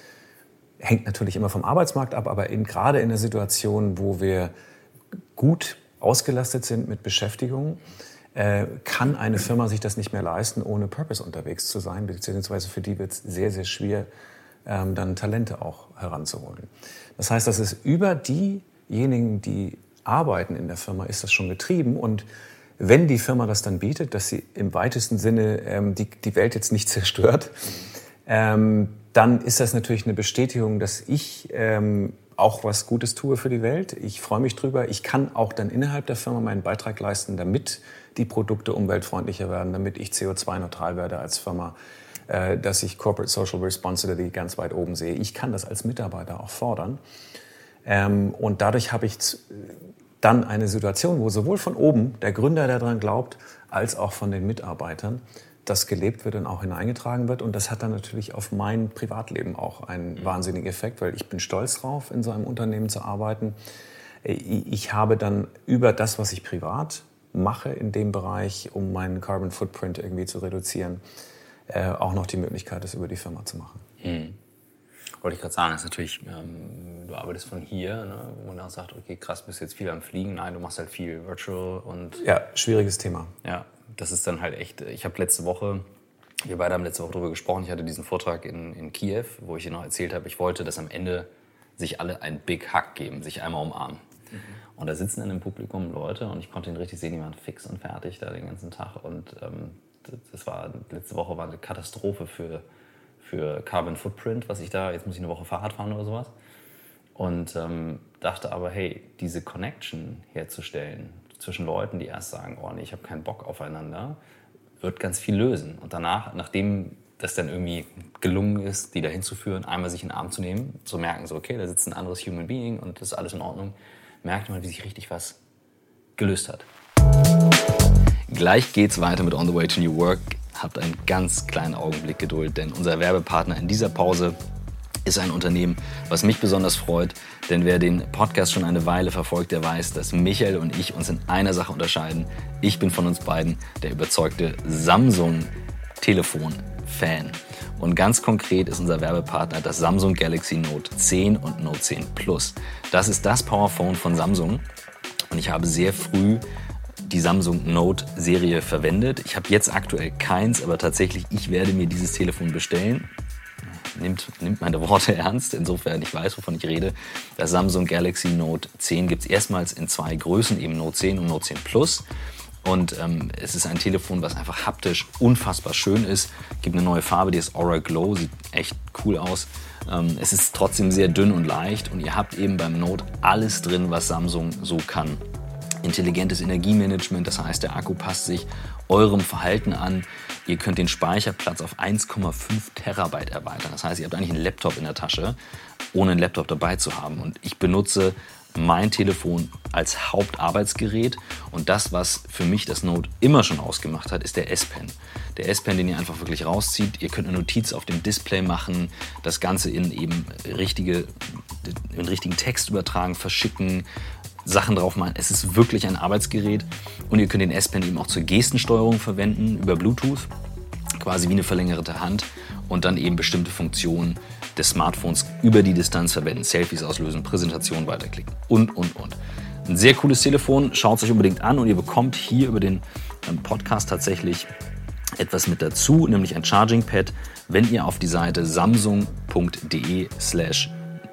hängt natürlich immer vom Arbeitsmarkt ab, aber in, gerade in der Situation, wo wir gut ausgelastet sind mit Beschäftigung, äh, kann eine Firma sich das nicht mehr leisten, ohne Purpose unterwegs zu sein, beziehungsweise für die wird es sehr, sehr schwer, ähm, dann Talente auch heranzuholen. Das heißt, das ist über diejenigen, die arbeiten in der Firma, ist das schon getrieben und wenn die Firma das dann bietet, dass sie im weitesten Sinne ähm, die, die Welt jetzt nicht zerstört, ähm, dann ist das natürlich eine Bestätigung, dass ich ähm, auch was Gutes tue für die Welt. Ich freue mich drüber. Ich kann auch dann innerhalb der Firma meinen Beitrag leisten, damit die Produkte umweltfreundlicher werden, damit ich C O zwei neutral werde als Firma, äh, dass ich Corporate Social Responsibility ganz weit oben sehe. Ich kann das als Mitarbeiter auch fordern. Ähm, und dadurch habe ich dann eine Situation, wo sowohl von oben der Gründer, der daran glaubt, als auch von den Mitarbeitern das gelebt wird und auch hineingetragen wird. Und das hat dann natürlich auf mein Privatleben auch einen wahnsinnigen Effekt, weil ich bin stolz drauf, in so einem Unternehmen zu arbeiten. Ich habe dann über das, was ich privat mache in dem Bereich, um meinen Carbon Footprint irgendwie zu reduzieren, auch noch die Möglichkeit, das über die Firma zu machen. Hm. Wollte ich gerade sagen, das ist natürlich, ähm, du arbeitest von hier, ne, wo man dann sagt, okay, krass, bist jetzt viel am Fliegen. Nein, du machst halt viel Virtual und... Ja, schwieriges Thema. Ja, das ist dann halt echt, ich habe letzte Woche, wir beide haben letzte Woche darüber gesprochen, ich hatte diesen Vortrag in, in Kiew, wo ich dir noch erzählt habe, ich wollte, dass am Ende sich alle ein Big Hug geben, sich einmal umarmen. Mhm. Und da sitzen in dem Publikum Leute und ich konnte ihn richtig sehen, die waren fix und fertig da den ganzen Tag. Und ähm, das war, letzte Woche war eine Katastrophe für... für Carbon Footprint, was ich da, jetzt muss ich eine Woche Fahrrad fahren oder sowas. Und ähm, dachte aber, hey, diese Connection herzustellen zwischen Leuten, die erst sagen, oh nee, ich habe keinen Bock aufeinander, wird ganz viel lösen. Und danach, nachdem das dann irgendwie gelungen ist, die dahin zu führen, einmal sich in den Arm zu nehmen, zu merken, so okay, da sitzt ein anderes Human Being und das ist alles in Ordnung, merkt man, wie sich richtig was gelöst hat. Gleich geht's weiter mit On the Way to New Work. Habt einen ganz kleinen Augenblick Geduld, denn unser Werbepartner in dieser Pause ist ein Unternehmen, was mich besonders freut. Denn wer den Podcast schon eine Weile verfolgt, der weiß, dass Michael und ich uns in einer Sache unterscheiden. Ich bin von uns beiden der überzeugte Samsung-Telefon-Fan. Und ganz konkret ist unser Werbepartner das Samsung Galaxy Note zehn und Note zehn Plus. Das ist das Powerphone von Samsung. Und ich habe sehr früh die Samsung Note-Serie verwendet. Ich habe jetzt aktuell keins, aber tatsächlich, ich werde mir dieses Telefon bestellen. Nimmt, nimmt meine Worte ernst, insofern ich weiß, wovon ich rede. Das Samsung Galaxy Note zehn gibt es erstmals in zwei Größen, eben Note zehn und Note zehn Plus. Und ähm, es ist ein Telefon, was einfach haptisch unfassbar schön ist. Es gibt eine neue Farbe, die ist Aura Glow, sieht echt cool aus. Ähm, es ist trotzdem sehr dünn und leicht und ihr habt eben beim Note alles drin, was Samsung so kann. Intelligentes Energiemanagement, das heißt, der Akku passt sich eurem Verhalten an. Ihr könnt den Speicherplatz auf eins Komma fünf Terabyte erweitern. Das heißt, ihr habt eigentlich einen Laptop in der Tasche, ohne einen Laptop dabei zu haben. Und ich benutze mein Telefon als Hauptarbeitsgerät. Und das, was für mich das Note immer schon ausgemacht hat, ist der S-Pen. Der S-Pen, den ihr einfach wirklich rauszieht. Ihr könnt eine Notiz auf dem Display machen, das Ganze in eben richtige, in richtigen Text übertragen, verschicken, Sachen drauf machen. Es ist wirklich ein Arbeitsgerät und ihr könnt den S-Pen eben auch zur Gestensteuerung verwenden über Bluetooth, quasi wie eine verlängerte Hand und dann eben bestimmte Funktionen des Smartphones über die Distanz verwenden, Selfies auslösen, Präsentation weiterklicken und, und, und. Ein sehr cooles Telefon, schaut es euch unbedingt an und ihr bekommt hier über den Podcast tatsächlich etwas mit dazu, nämlich ein Charging Pad, wenn ihr auf die Seite samsung.de slash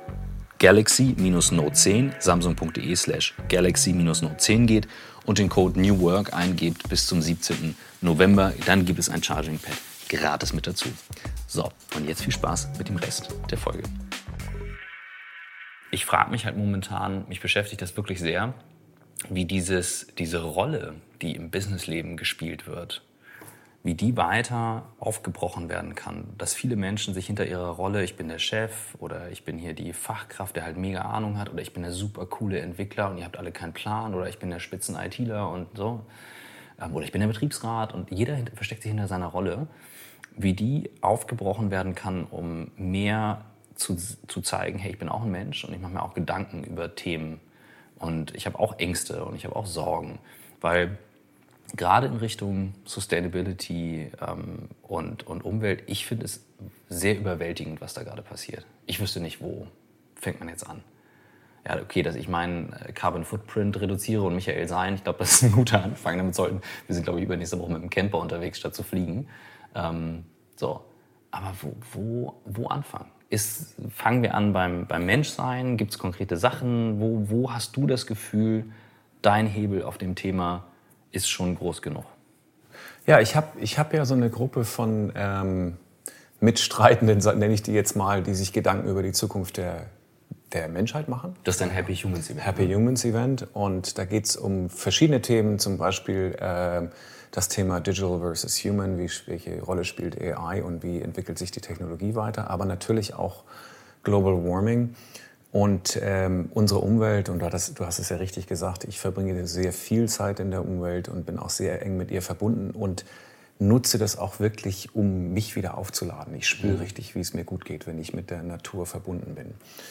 Galaxy-Note zehn, samsung.de slash Galaxy-Note zehn geht und den Code New Work eingebt bis zum siebzehnten November. Dann gibt es ein Charging Pad gratis mit dazu. So, und jetzt viel Spaß mit dem Rest der Folge. Ich frage mich halt momentan, mich beschäftigt das wirklich sehr, wie dieses, diese Rolle, die im Businessleben gespielt wird, wie die weiter aufgebrochen werden kann. Dass viele Menschen sich hinter ihrer Rolle, ich bin der Chef oder ich bin hier die Fachkraft, der halt mega Ahnung hat oder ich bin der super coole Entwickler und ihr habt alle keinen Plan oder ich bin der Spitzen-ITler und so oder ich bin der Betriebsrat und jeder versteckt sich hinter seiner Rolle, wie die aufgebrochen werden kann, um mehr zu, zu zeigen, hey, ich bin auch ein Mensch und ich mache mir auch Gedanken über Themen und ich habe auch Ängste und ich habe auch Sorgen, weil gerade in Richtung Sustainability ähm, und, und Umwelt, ich finde es sehr überwältigend, was da gerade passiert. Ich wüsste nicht, wo fängt man jetzt an. Ja, okay, dass ich meinen Carbon Footprint reduziere und Michael sein, ich glaube, das ist ein guter Anfang. Damit sollten, wir sind, glaube ich, übernächste Woche mit dem Camper unterwegs, statt zu fliegen. Ähm, so, aber wo, wo, wo anfangen? Ist, fangen wir an beim, beim Menschsein? Gibt es konkrete Sachen? Wo, wo hast du das Gefühl, dein Hebel auf dem Thema ist schon groß genug? Ja, ich habe ich hab ja so eine Gruppe von ähm, Mitstreitenden, nenne ich die jetzt mal, die sich Gedanken über die Zukunft der, der Menschheit machen. Das ist ein Happy Humans Event. Happy Humans Event. Und da geht es um verschiedene Themen, zum Beispiel äh, das Thema Digital versus Human, wie, welche Rolle spielt A I und wie entwickelt sich die Technologie weiter, aber natürlich auch Global Warming. Und ähm, unsere Umwelt, und du hast, du hast es ja richtig gesagt, ich verbringe sehr viel Zeit in der Umwelt und bin auch sehr eng mit ihr verbunden und nutze das auch wirklich, um mich wieder aufzuladen. Ich spüre mhm. richtig, wie es mir gut geht, wenn ich mit der Natur verbunden bin.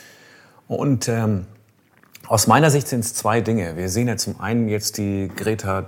Und ähm, aus meiner Sicht sind es zwei Dinge. Wir sehen ja zum einen jetzt die Greta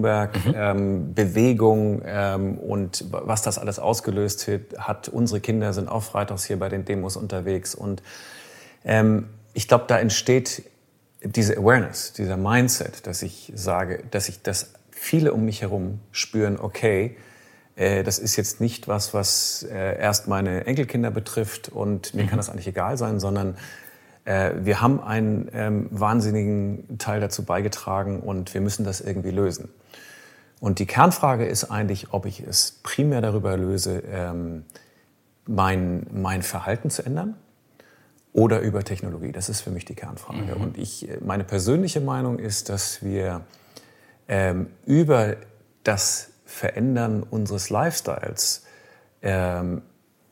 Thunberg-Bewegung mhm. ähm, ähm, und was das alles ausgelöst hat. Unsere Kinder sind auch freitags hier bei den Demos unterwegs und Ähm, ich glaube, da entsteht diese Awareness, dieser Mindset, dass ich sage, dass ich, dass viele um mich herum spüren, okay, äh, das ist jetzt nicht was, was äh, erst meine Enkelkinder betrifft und mir mhm. kann das eigentlich egal sein, sondern äh, wir haben einen ähm, wahnsinnigen Teil dazu beigetragen und wir müssen das irgendwie lösen. Und die Kernfrage ist eigentlich, ob ich es primär darüber löse, ähm, mein, mein Verhalten zu ändern. Oder über Technologie. Das ist für mich die Kernfrage. Mhm. Und ich, meine persönliche Meinung ist, dass wir ähm, über das Verändern unseres Lifestyles ähm,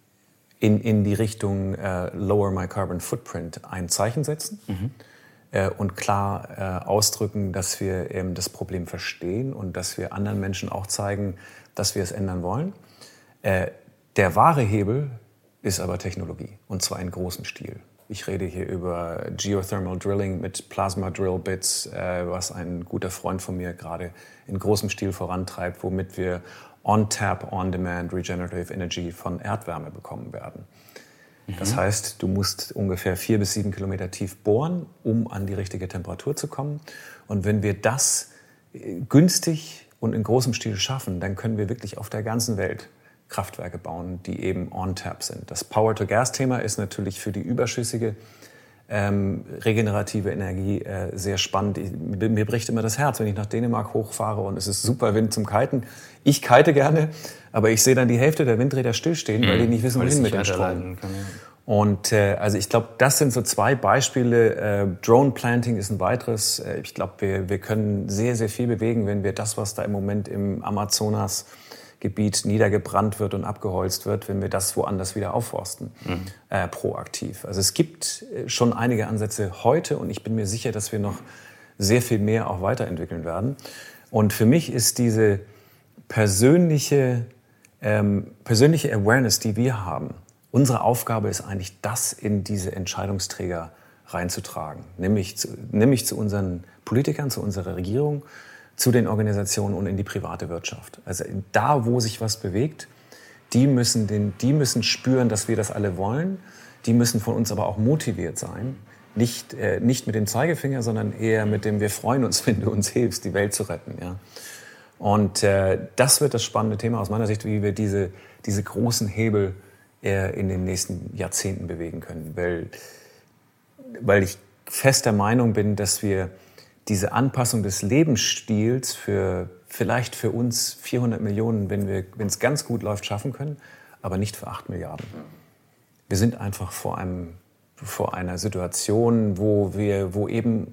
in, in die Richtung äh, Lower My Carbon Footprint ein Zeichen setzen mhm. äh, und klar äh, ausdrücken, dass wir ähm, das Problem verstehen und dass wir anderen Menschen auch zeigen, dass wir es ändern wollen. Äh, der wahre Hebel ist aber Technologie, und zwar in großem Stil. Ich rede hier über Geothermal Drilling mit Plasma Drill Bits, äh, was ein guter Freund von mir gerade in großem Stil vorantreibt, womit wir On-Tap, On-Demand Regenerative Energy von Erdwärme bekommen werden. Mhm. Das heißt, du musst ungefähr vier bis sieben Kilometer tief bohren, um an die richtige Temperatur zu kommen. Und wenn wir das günstig und in großem Stil schaffen, dann können wir wirklich auf der ganzen Welt Kraftwerke bauen, die eben on-tap sind. Das Power-to-Gas-Thema ist natürlich für die überschüssige ähm, regenerative Energie äh, sehr spannend. Ich, mir bricht immer das Herz, wenn ich nach Dänemark hochfahre und es ist super Wind zum Kiten. Ich kite gerne, aber ich sehe dann die Hälfte der Windräder stillstehen, mhm. weil die nicht wissen, wohin mit dem Strom. Kann, ja. Und äh, also ich glaube, das sind so zwei Beispiele. Äh, Drone Planting ist ein weiteres. Äh, ich glaube, wir, wir können sehr, sehr viel bewegen, wenn wir das, was da im Moment im Amazonas Gebiet niedergebrannt wird und abgeholzt wird, wenn wir das woanders wieder aufforsten, mhm. äh, proaktiv. Also es gibt schon einige Ansätze heute und ich bin mir sicher, dass wir noch sehr viel mehr auch weiterentwickeln werden. Und für mich ist diese persönliche, ähm, persönliche Awareness, die wir haben, unsere Aufgabe ist eigentlich, das in diese Entscheidungsträger reinzutragen, nämlich zu, nämlich zu unseren Politikern, zu unserer Regierung, zu den Organisationen und in die private Wirtschaft. Also da, wo sich was bewegt, die müssen, den, die müssen spüren, dass wir das alle wollen. Die müssen von uns aber auch motiviert sein. Nicht, äh, nicht mit dem Zeigefinger, sondern eher mit dem, wir freuen uns, wenn du uns hilfst, die Welt zu retten. Ja. Und äh, das wird das spannende Thema aus meiner Sicht, wie wir diese, diese großen Hebel äh, in den nächsten Jahrzehnten bewegen können. Weil, weil ich fest der Meinung bin, dass wir diese Anpassung des Lebensstils für vielleicht für uns vierhundert Millionen, wenn wir, wenn es ganz gut läuft, schaffen können, aber nicht für acht Milliarden. Wir sind einfach vor einem, vor einer Situation, wo wir, wo eben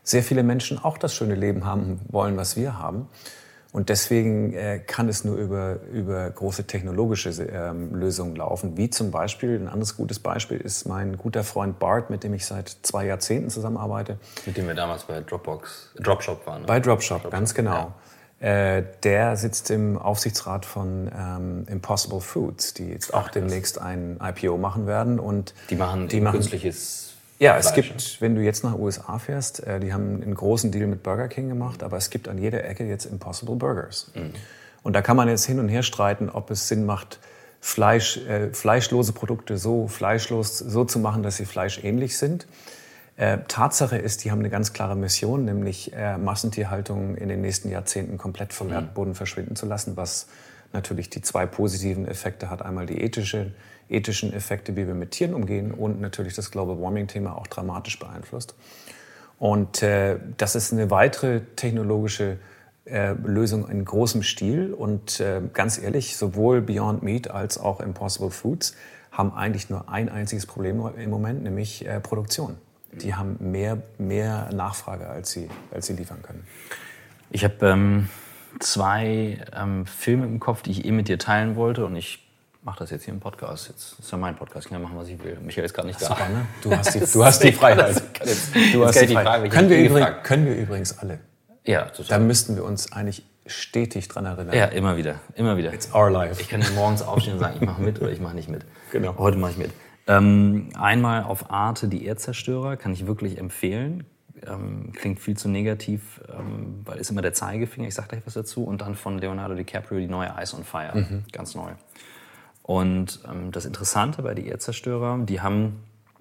sehr viele Menschen auch das schöne Leben haben wollen, was wir haben. Und deswegen äh, kann es nur über, über große technologische ähm, Lösungen laufen, wie zum Beispiel, ein anderes gutes Beispiel ist mein guter Freund Bart, mit dem ich seit zwei Jahrzehnten zusammenarbeite. Mit dem wir damals bei Dropbox, Dropshop waren. Ne? Bei Dropshop, Dropshop, ganz genau. Ja. Äh, der sitzt im Aufsichtsrat von ähm, Impossible Foods, die jetzt auch Ach, demnächst ein I P O machen werden. Und die machen die machen künstliches Ja, es gibt, wenn du jetzt nach U S A fährst, äh, die haben einen großen Deal mit Burger King gemacht, aber es gibt an jeder Ecke jetzt Impossible Burgers. Mhm. Und da kann man jetzt hin und her streiten, ob es Sinn macht, Fleisch, äh, fleischlose Produkte so fleischlos so zu machen, dass sie fleischähnlich sind. Äh, Tatsache ist, die haben eine ganz klare Mission, nämlich äh, Massentierhaltung in den nächsten Jahrzehnten komplett vom mhm. Erdboden verschwinden zu lassen, was natürlich die zwei positiven Effekte hat. Einmal die ethische ethischen Effekte, wie wir mit Tieren umgehen und natürlich das Global Warming-Thema auch dramatisch beeinflusst. Und äh, das ist eine weitere technologische äh, Lösung in großem Stil. Und äh, ganz ehrlich, sowohl Beyond Meat als auch Impossible Foods haben eigentlich nur ein einziges Problem im Moment, nämlich äh, Produktion. Die haben mehr, mehr Nachfrage, als sie, als sie liefern können. Ich habe ähm, zwei ähm, Filme im Kopf, die ich eh mit dir teilen wollte, und ich mache das jetzt hier im Podcast. Jetzt ist ja mein Podcast, ich kann ja machen, was ich will. Michael ist gerade nicht da. Super, ne? Du hast die, du hast die Freiheit. Du hast die Freiheit. Können wir, übrigens, können wir übrigens alle. Ja, total. Da müssten wir uns eigentlich stetig dran erinnern. Ja, immer wieder, immer wieder. It's our life. Ich kann ja morgens aufstehen und sagen, ich mache mit oder ich mache nicht mit. Genau. Heute mache ich mit. Ähm, einmal auf Arte, die Erdzerstörer, kann ich wirklich empfehlen. Ähm, klingt viel zu negativ, ähm, weil ist immer der Zeigefinger, ich sage gleich was dazu. Und dann von Leonardo DiCaprio die neue Ice on Fire, mhm. ganz neu. Und ähm, das Interessante bei die Erdzerstörer, die haben,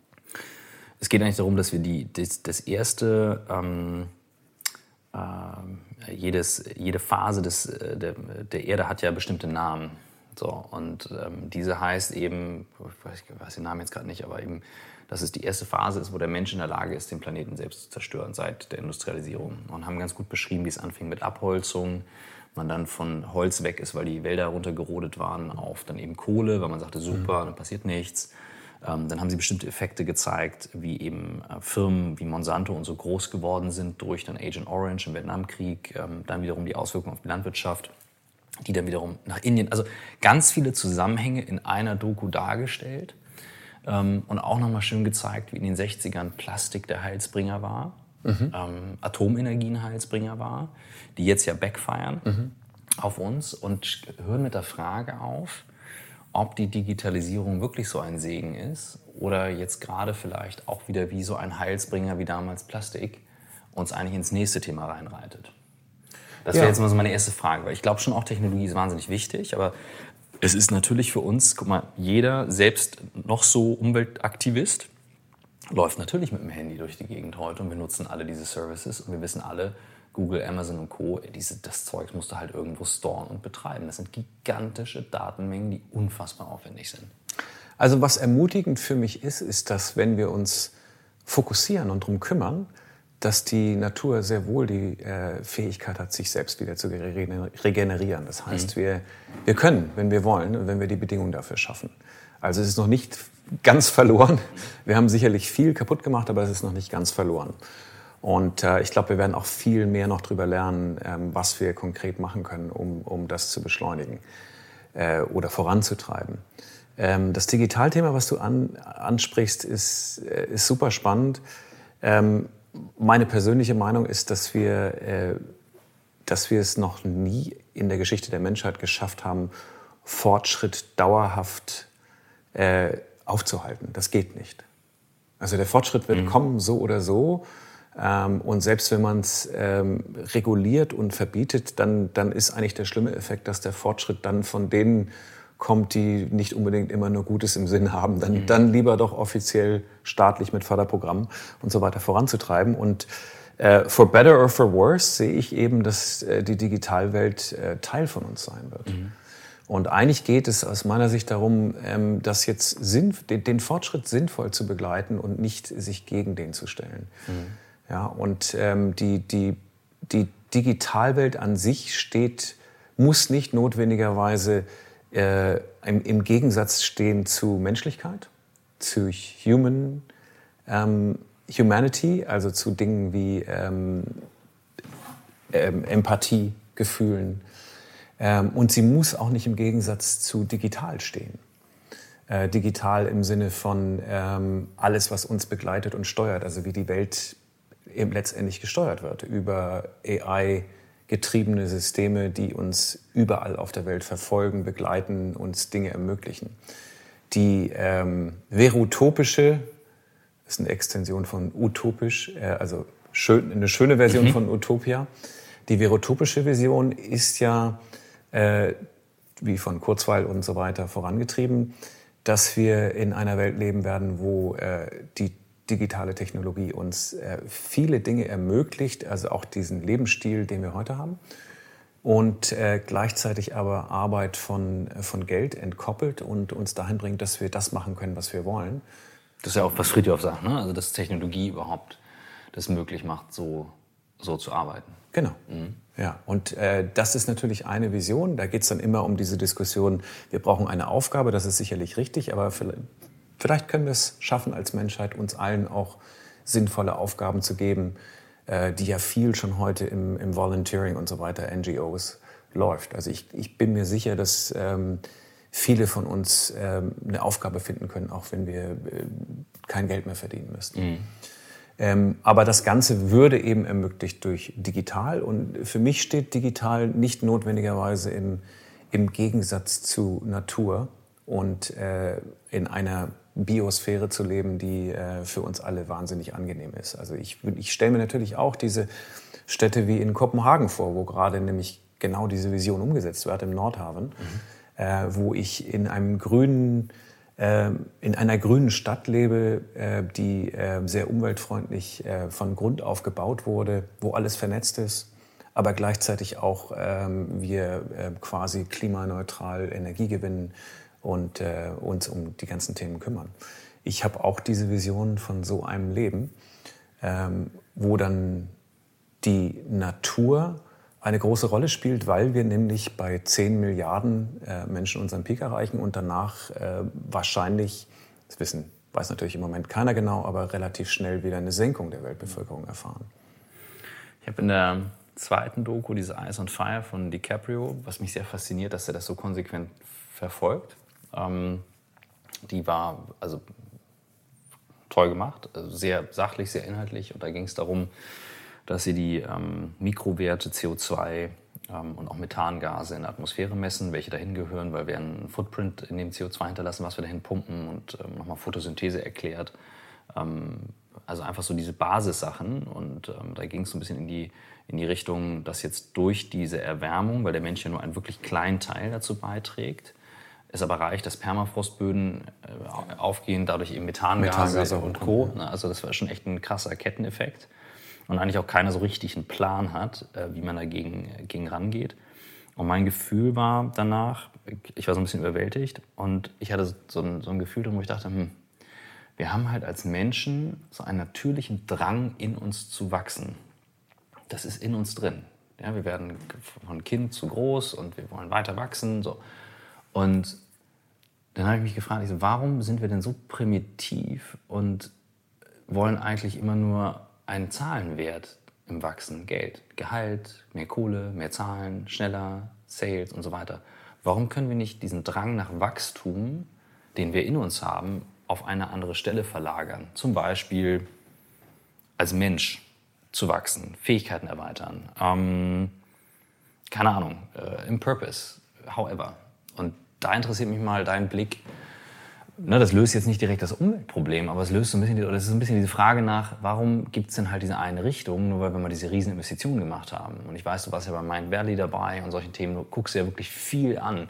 es geht eigentlich darum, dass wir die, das, das erste, ähm, äh, jedes, jede Phase des, der, der Erde hat ja bestimmte Namen. So, und ähm, diese heißt eben, ich weiß, ich weiß den Namen jetzt gerade nicht, aber eben, dass es die erste Phase ist, wo der Mensch in der Lage ist, den Planeten selbst zu zerstören seit der Industrialisierung. Und haben ganz gut beschrieben, wie es anfing mit Abholzung, man dann von Holz weg ist, weil die Wälder runtergerodet waren, auf dann eben Kohle, weil man sagte, super, mhm. dann passiert nichts. Ähm, dann haben sie bestimmte Effekte gezeigt, wie eben äh, Firmen wie Monsanto und so groß geworden sind durch dann Agent Orange im Vietnamkrieg, ähm, dann wiederum die Auswirkungen auf die Landwirtschaft, die dann wiederum nach Indien, also ganz viele Zusammenhänge in einer Doku dargestellt ähm, und auch nochmal schön gezeigt, wie in den sechzigern Plastik der Heilsbringer war. Mhm. Ähm, Atomenergie ein Heilsbringer war, die jetzt ja backfiren mhm. auf uns und hören mit der Frage auf, ob die Digitalisierung wirklich so ein Segen ist oder jetzt gerade vielleicht auch wieder wie so ein Heilsbringer wie damals Plastik uns eigentlich ins nächste Thema reinreitet. Das wäre ja. jetzt mal so meine erste Frage, weil ich glaube schon auch, Technologie ist wahnsinnig wichtig, aber es ist natürlich für uns, guck mal, jeder, selbst noch so Umweltaktivist, läuft natürlich mit dem Handy durch die Gegend heute und wir nutzen alle diese Services und wir wissen alle, Google, Amazon und Co., diese, das Zeug musst du halt irgendwo storen und betreiben. Das sind gigantische Datenmengen, die unfassbar aufwendig sind. Also was ermutigend für mich ist, ist, dass wenn wir uns fokussieren und darum kümmern, dass die Natur sehr wohl die äh, Fähigkeit hat, sich selbst wieder zu regenerieren. Das heißt, mhm. wir, wir können, wenn wir wollen und wenn wir die Bedingungen dafür schaffen. Also es ist noch nicht ganz verloren. Wir haben sicherlich viel kaputt gemacht, aber es ist noch nicht ganz verloren. Und äh, ich glaube, wir werden auch viel mehr noch darüber lernen, ähm, was wir konkret machen können, um, um das zu beschleunigen äh, oder voranzutreiben. Ähm, das Digitalthema, was du an, ansprichst, ist, äh, ist super spannend. Ähm, meine persönliche Meinung ist, dass wir, äh, dass wir es noch nie in der Geschichte der Menschheit geschafft haben, Fortschritt dauerhaft äh, aufzuhalten. Das geht nicht. Also der Fortschritt wird mhm. kommen, so oder so. Ähm, und selbst wenn man es ähm, reguliert und verbietet, dann, dann ist eigentlich der schlimme Effekt, dass der Fortschritt dann von denen kommt, die nicht unbedingt immer nur Gutes im Sinn haben. Dann, mhm. dann lieber doch offiziell staatlich mit Förderprogrammen und so weiter voranzutreiben. Und äh, for better or for worse sehe ich eben, dass äh, die Digitalwelt äh, Teil von uns sein wird. Mhm. Und eigentlich geht es aus meiner Sicht darum, ähm, das jetzt Sinn, den, den Fortschritt sinnvoll zu begleiten und nicht sich gegen den zu stellen. Mhm. Ja, und ähm, die, die, die Digitalwelt an sich steht, muss nicht notwendigerweise äh, im, im Gegensatz stehen zu Menschlichkeit, zu Human ähm, Humanity, also zu Dingen wie ähm, ähm, Empathie, Gefühlen. Ähm, und sie muss auch nicht im Gegensatz zu digital stehen. Äh, digital im Sinne von ähm, alles, was uns begleitet und steuert, also wie die Welt eben letztendlich gesteuert wird über A I-getriebene Systeme, die uns überall auf der Welt verfolgen, begleiten, uns Dinge ermöglichen. Die ähm, verutopische, das ist eine Extension von utopisch, äh, also schön, eine schöne Version mhm. von Utopia. Die verutopische Vision ist ja, äh, wie von Kurzweil und so weiter vorangetrieben, dass wir in einer Welt leben werden, wo äh, die digitale Technologie uns äh, viele Dinge ermöglicht, also auch diesen Lebensstil, den wir heute haben, und äh, gleichzeitig aber Arbeit von, von Geld entkoppelt und uns dahin bringt, dass wir das machen können, was wir wollen. Das ist ja auch, was Fritjof sagt, ne? Also dass Technologie überhaupt das möglich macht, so, so zu arbeiten. Genau. Mhm. Ja, und äh, das ist natürlich eine Vision. Da geht es dann immer um diese Diskussion, wir brauchen eine Aufgabe, das ist sicherlich richtig, aber vielleicht, vielleicht können wir es schaffen als Menschheit, uns allen auch sinnvolle Aufgaben zu geben, äh, die ja viel schon heute im, im Volunteering und so weiter, N G Os, läuft. Also ich, ich bin mir sicher, dass ähm, viele von uns ähm, eine Aufgabe finden können, auch wenn wir äh, kein Geld mehr verdienen müssten. Mhm. Ähm, aber das Ganze würde eben ermöglicht durch digital. Und für mich steht digital nicht notwendigerweise im, im Gegensatz zu Natur und äh, in einer Biosphäre zu leben, die äh, für uns alle wahnsinnig angenehm ist. Also ich, ich stelle mir natürlich auch diese Städte wie in Kopenhagen vor, wo gerade nämlich genau diese Vision umgesetzt wird, im Nordhaven, mhm. äh, wo ich in einem grünen in einer grünen Stadt lebe, die sehr umweltfreundlich von Grund auf gebaut wurde, wo alles vernetzt ist, aber gleichzeitig auch wir quasi klimaneutral Energie gewinnen und uns um die ganzen Themen kümmern. Ich habe auch diese Vision von so einem Leben, wo dann die Natur eine große Rolle spielt, weil wir nämlich bei zehn Milliarden äh, Menschen unseren Peak erreichen und danach äh, wahrscheinlich, das wissen, weiß natürlich im Moment keiner genau, aber relativ schnell wieder eine Senkung der Weltbevölkerung erfahren. Ich habe in der zweiten Doku, diese Ice on Fire von DiCaprio, was mich sehr fasziniert, dass er das so konsequent verfolgt. Ähm, die war also toll gemacht, also sehr sachlich, sehr inhaltlich, und da ging es darum, dass sie die ähm, Mikrowerte C O zwei ähm, und auch Methangase in der Atmosphäre messen, welche dahin gehören, weil wir einen Footprint in dem C O zwei hinterlassen, was wir dahin pumpen, und ähm, nochmal Photosynthese erklärt. Ähm, also einfach so diese Basissachen, und ähm, da ging es so ein bisschen in die, in die Richtung, dass jetzt durch diese Erwärmung, weil der Mensch ja nur einen wirklich kleinen Teil dazu beiträgt, es aber reicht, dass Permafrostböden äh, aufgehen, dadurch eben Methangase, Methangase und Co. Ja. Also das war schon echt ein krasser Ketteneffekt. Und eigentlich auch keiner so richtig einen Plan hat, wie man dagegen gegen rangeht. Und mein Gefühl war danach, ich war so ein bisschen überwältigt, und ich hatte so ein, so ein Gefühl drin, wo ich dachte, hm, wir haben halt als Menschen so einen natürlichen Drang, in uns zu wachsen. Das ist in uns drin. Ja, wir werden von Kind zu groß und wir wollen weiter wachsen. So. Und dann habe ich mich gefragt, ich so, warum sind wir denn so primitiv und wollen eigentlich immer nur einen Zahlenwert im Wachsen, Geld, Gehalt, mehr Kohle, mehr Zahlen, schneller, Sales und so weiter. Warum können wir nicht diesen Drang nach Wachstum, den wir in uns haben, auf eine andere Stelle verlagern? Zum Beispiel als Mensch zu wachsen, Fähigkeiten erweitern, ähm, keine Ahnung, äh, im Purpose, however. Und da interessiert mich mal dein Blick. Ne, das löst jetzt nicht direkt das Umweltproblem, aber es löst so ein bisschen, das ist so ein bisschen diese Frage nach, warum gibt es denn halt diese eine Richtung, nur weil wir mal diese riesen Investitionen gemacht haben. Und ich weiß, du warst ja bei Mind Valley dabei und solchen Themen, du guckst ja wirklich viel an.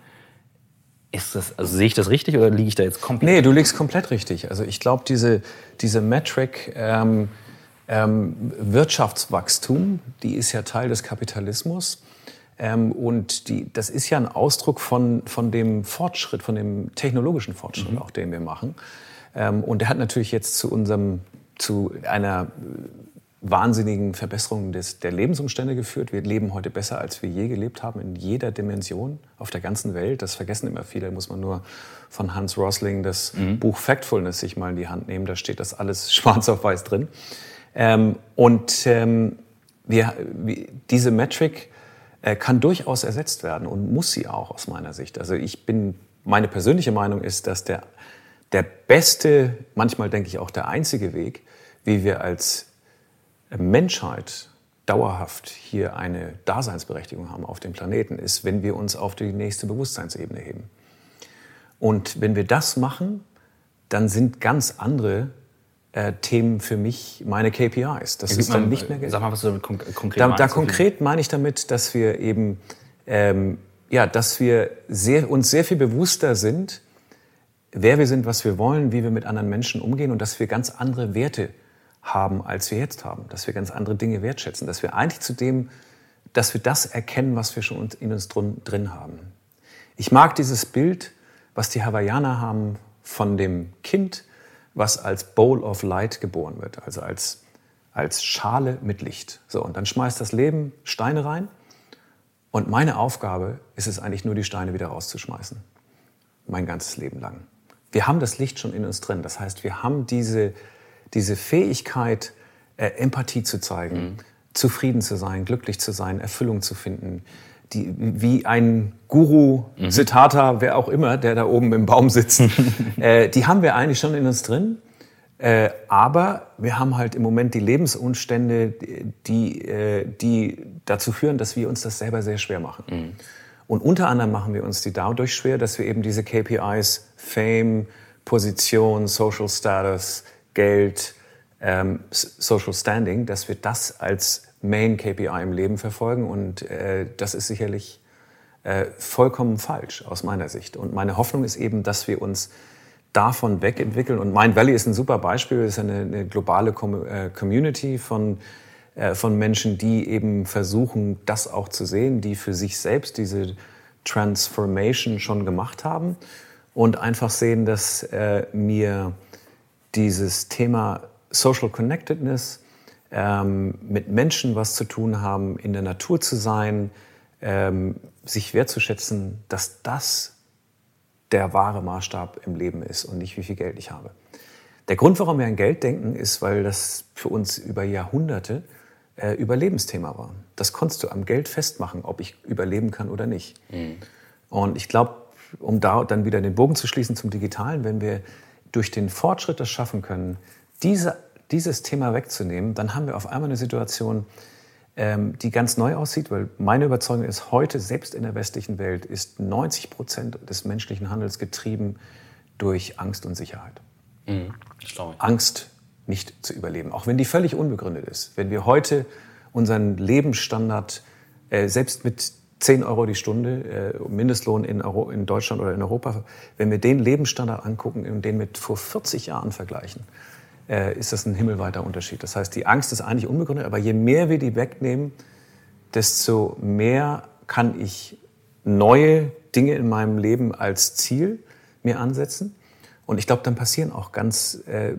Ist das, also sehe ich das richtig oder liege ich da jetzt komplett? Nee, du liegst komplett richtig. Also ich glaube, diese, diese Metric ähm, ähm, Wirtschaftswachstum, die ist ja Teil des Kapitalismus. Ähm, und die, das ist ja ein Ausdruck von, von dem Fortschritt, von dem technologischen Fortschritt, mhm. auch den wir machen. Ähm, und der hat natürlich jetzt zu unserem, zu einer wahnsinnigen Verbesserungen des, der Lebensumstände geführt. Wir leben heute besser, als wir je gelebt haben, in jeder Dimension auf der ganzen Welt. Das vergessen immer viele. Da muss man nur von Hans Rosling das mhm. Buch Factfulness sich mal in die Hand nehmen. Da steht das alles schwarz auf weiß drin. Ähm, und ähm, wir, wir, diese Metric äh, kann durchaus ersetzt werden und muss sie auch aus meiner Sicht. Also ich bin, meine persönliche Meinung ist, dass der, der beste, manchmal denke ich auch der einzige Weg, wie wir als Menschheit dauerhaft hier eine Daseinsberechtigung haben auf dem Planeten, ist, wenn wir uns auf die nächste Bewusstseinsebene heben. Und wenn wir das machen, dann sind ganz andere äh, Themen für mich meine K P Is. Das ja, ist dann man, nicht mehr Geld. Sag mal, was du damit konk- konkret da, meinst. Da konkret meine ich damit, dass wir eben, ähm, ja, dass wir sehr, uns sehr viel bewusster sind, wer wir sind, was wir wollen, wie wir mit anderen Menschen umgehen und dass wir ganz andere Werte haben, als wir jetzt haben, dass wir ganz andere Dinge wertschätzen, dass wir eigentlich zu dem, dass wir das erkennen, was wir schon in uns drin, drin haben. Ich mag dieses Bild, was die Hawaiianer haben von dem Kind, was als Bowl of Light geboren wird, also als, als Schale mit Licht. So, und dann schmeißt das Leben Steine rein und meine Aufgabe ist es eigentlich nur, die Steine wieder rauszuschmeißen. Mein ganzes Leben lang. Wir haben das Licht schon in uns drin, das heißt, wir haben diese Diese Fähigkeit, äh, Empathie zu zeigen, mhm. zufrieden zu sein, glücklich zu sein, Erfüllung zu finden, die, wie ein Guru, mhm. Siddhartha, wer auch immer, der da oben im Baum sitzt, äh, die haben wir eigentlich schon in uns drin. Äh, aber wir haben halt im Moment die Lebensumstände, die, äh, die dazu führen, dass wir uns das selber sehr schwer machen. Mhm. Und unter anderem machen wir uns die dadurch schwer, dass wir eben diese K P Is, Fame, Position, Social Status, Geld, ähm, Social Standing, dass wir das als Main K P I im Leben verfolgen und äh, das ist sicherlich äh, vollkommen falsch aus meiner Sicht. Und meine Hoffnung ist eben, dass wir uns davon wegentwickeln und Mind Valley ist ein super Beispiel, es ist eine, eine globale Com- äh, Community von, äh, von Menschen, die eben versuchen, das auch zu sehen, die für sich selbst diese Transformation schon gemacht haben und einfach sehen, dass äh, mir dieses Thema Social Connectedness, ähm, mit Menschen was zu tun haben, in der Natur zu sein, ähm, sich wertzuschätzen, dass das der wahre Maßstab im Leben ist und nicht, wie viel Geld ich habe. Der Grund, warum wir an Geld denken, ist, weil das für uns über Jahrhunderte äh, Überlebensthema war. Das konntest du am Geld festmachen, ob ich überleben kann oder nicht. Mhm. Und ich glaube, um da dann wieder den Bogen zu schließen zum Digitalen, wenn wir durch den Fortschritt das schaffen können, diese, dieses Thema wegzunehmen, dann haben wir auf einmal eine Situation, ähm, die ganz neu aussieht, weil meine Überzeugung ist, heute, selbst in der westlichen Welt, ist neunzig Prozent des menschlichen Handels getrieben durch Angst und Sicherheit. Mhm, Angst, nicht zu überleben, auch wenn die völlig unbegründet ist. Wenn wir heute unseren Lebensstandard, äh, selbst mit zehn Euro die Stunde, äh, Mindestlohn in, Euro, in Deutschland oder in Europa, wenn wir den Lebensstandard angucken und den mit vor vierzig Jahren vergleichen, äh, ist das ein himmelweiter Unterschied. Das heißt, die Angst ist eigentlich unbegründet, aber je mehr wir die wegnehmen, desto mehr kann ich neue Dinge in meinem Leben als Ziel mir ansetzen. Und ich glaube, dann passieren auch ganz, äh,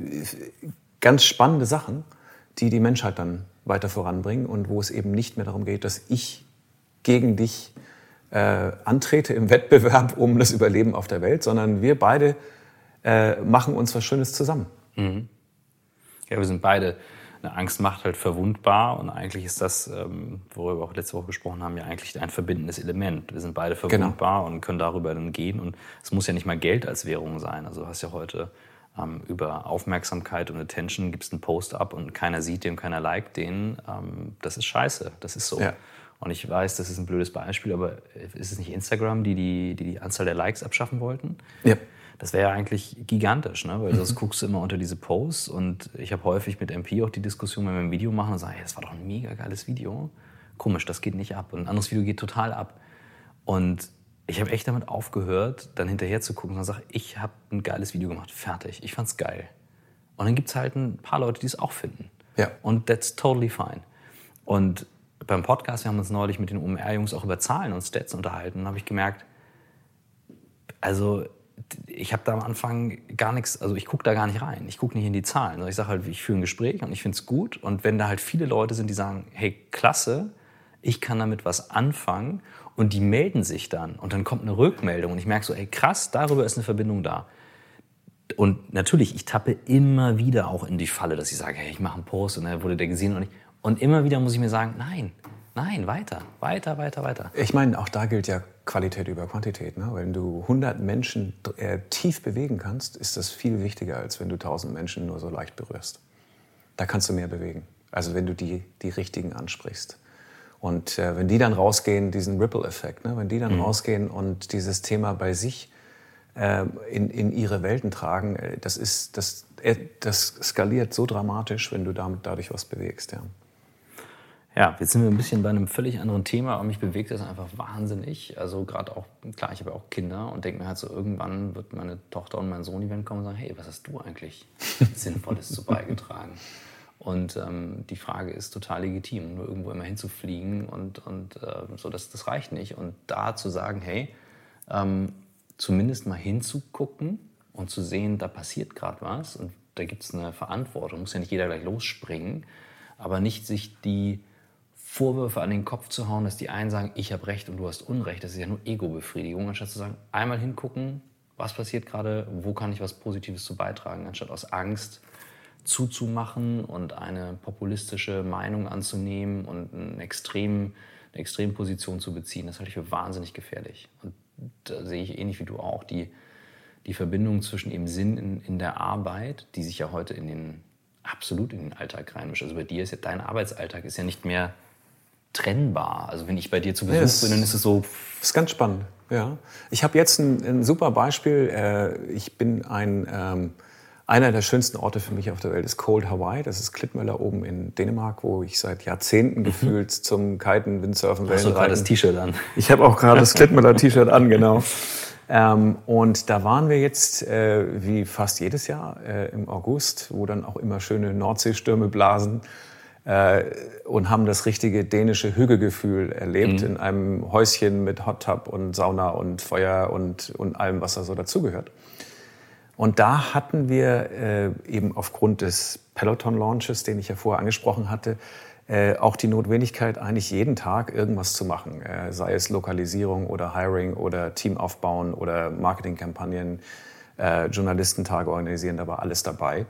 ganz spannende Sachen, die die Menschheit dann weiter voranbringen und wo es eben nicht mehr darum geht, dass ich gegen dich äh, antrete im Wettbewerb um das Überleben auf der Welt, sondern wir beide äh, machen uns was Schönes zusammen. Mhm. Ja, wir sind beide, eine Angst macht halt verwundbar und eigentlich ist das, ähm, worüber wir auch letzte Woche gesprochen haben, ja eigentlich ein verbindendes Element. Wir sind beide verwundbar genau. und können darüber dann gehen und es muss ja nicht mal Geld als Währung sein. Also du hast ja heute ähm, über Aufmerksamkeit und Attention, gibst einen Post ab und keiner sieht den, keiner liked den. Ähm, das ist scheiße, das ist so. Ja. Und ich weiß, das ist ein blödes Beispiel, aber ist es nicht Instagram, die die, die, die Anzahl der Likes abschaffen wollten? Ja. Das wäre ja eigentlich gigantisch, ne? Weil sonst mhm. guckst du immer unter diese Posts und ich habe häufig mit M P auch die Diskussion, wenn wir ein Video machen und sagen, hey, das war doch ein mega geiles Video. Komisch, das geht nicht ab. Und ein anderes Video geht total ab. Und ich habe echt damit aufgehört, dann hinterher zu gucken und sagen, ich habe ein geiles Video gemacht, fertig, ich fand's geil. Und dann gibt es halt ein paar Leute, die es auch finden. Ja. Und that's totally fine. Und beim Podcast, wir haben uns neulich mit den O M R-Jungs auch über Zahlen und Stats unterhalten, habe ich gemerkt, also ich habe da am Anfang gar nichts, also ich gucke da gar nicht rein. Ich gucke nicht in die Zahlen. Also ich sage halt, ich führe ein Gespräch und ich finde es gut. Und wenn da halt viele Leute sind, die sagen, hey, klasse, ich kann damit was anfangen und die melden sich dann und dann kommt eine Rückmeldung und ich merke so, ey krass, darüber ist eine Verbindung da. Und natürlich, ich tappe immer wieder auch in die Falle, dass ich sage, hey, ich mache einen Post und dann wurde der gesehen und, ich, und immer wieder muss ich mir sagen, nein, nein, weiter, weiter, weiter, weiter. Ich meine, auch da gilt ja Qualität über Quantität. Ne? Wenn du hundert Menschen äh, tief bewegen kannst, ist das viel wichtiger, als wenn du tausend Menschen nur so leicht berührst. Da kannst du mehr bewegen, also wenn du die, die Richtigen ansprichst. Und äh, wenn die dann rausgehen, diesen Ripple-Effekt, ne? wenn die dann mhm. rausgehen und dieses Thema bei sich äh, in, in ihre Welten tragen, äh, das, ist, das, äh, das skaliert so dramatisch, wenn du damit dadurch was bewegst. Ja. Ja, jetzt sind wir ein bisschen bei einem völlig anderen Thema, aber mich bewegt das einfach wahnsinnig. Also gerade auch, klar, ich habe ja auch Kinder und denke mir halt so, irgendwann wird meine Tochter und mein Sohn, die werden kommen und sagen, hey, was hast du eigentlich Sinnvolles zu beigetragen? Und ähm, die Frage ist total legitim, nur irgendwo immer hinzufliegen und, und äh, so, das, das reicht nicht. Und da zu sagen, hey, ähm, zumindest mal hinzugucken und zu sehen, da passiert gerade was und da gibt es eine Verantwortung, muss ja nicht jeder gleich losspringen, aber nicht sich die Vorwürfe an den Kopf zu hauen, dass die einen sagen, ich habe Recht und du hast Unrecht, das ist ja nur Ego-Befriedigung, anstatt zu sagen, einmal hingucken, was passiert gerade, wo kann ich was Positives zu beitragen, anstatt aus Angst zuzumachen und eine populistische Meinung anzunehmen und eine, Extrem, eine Extremposition zu beziehen. Das halte ich für wahnsinnig gefährlich. Und da sehe ich ähnlich wie du auch die, die Verbindung zwischen eben Sinn in, in der Arbeit, die sich ja heute in den, absolut in den Alltag reinmischt. Also bei dir ist ja, dein Arbeitsalltag ist ja nicht mehr trennbar. Also wenn ich bei dir zu Besuch ja, bin, dann ist es so... Das ist ganz spannend, ja. Ich habe jetzt ein, ein super Beispiel. Ich bin ein... Ähm Einer der schönsten Orte für mich auf der Welt ist Cold Hawaii. Das ist Klittmöller oben in Dänemark, wo ich seit Jahrzehnten gefühlt zum Kiten, Windsurfen, Wellenreiten... Hast du gerade das T-Shirt an? Ich habe auch gerade das Klittmöller-T-Shirt an, genau. Ähm, und da waren wir jetzt, äh, wie fast jedes Jahr, äh, im August, wo dann auch immer schöne Nordseestürme blasen äh, und haben das richtige dänische Hügelgefühl erlebt mhm. in einem Häuschen mit Hot Tub und Sauna und Feuer und, und allem, was da so dazugehört. Und da hatten wir äh, eben aufgrund des Peloton-Launches, den ich ja vorher angesprochen hatte, äh, auch die Notwendigkeit, eigentlich jeden Tag irgendwas zu machen. Äh, sei es Lokalisierung oder Hiring oder Team aufbauen oder Marketingkampagnen, äh, Journalistentage organisieren, da war alles dabei.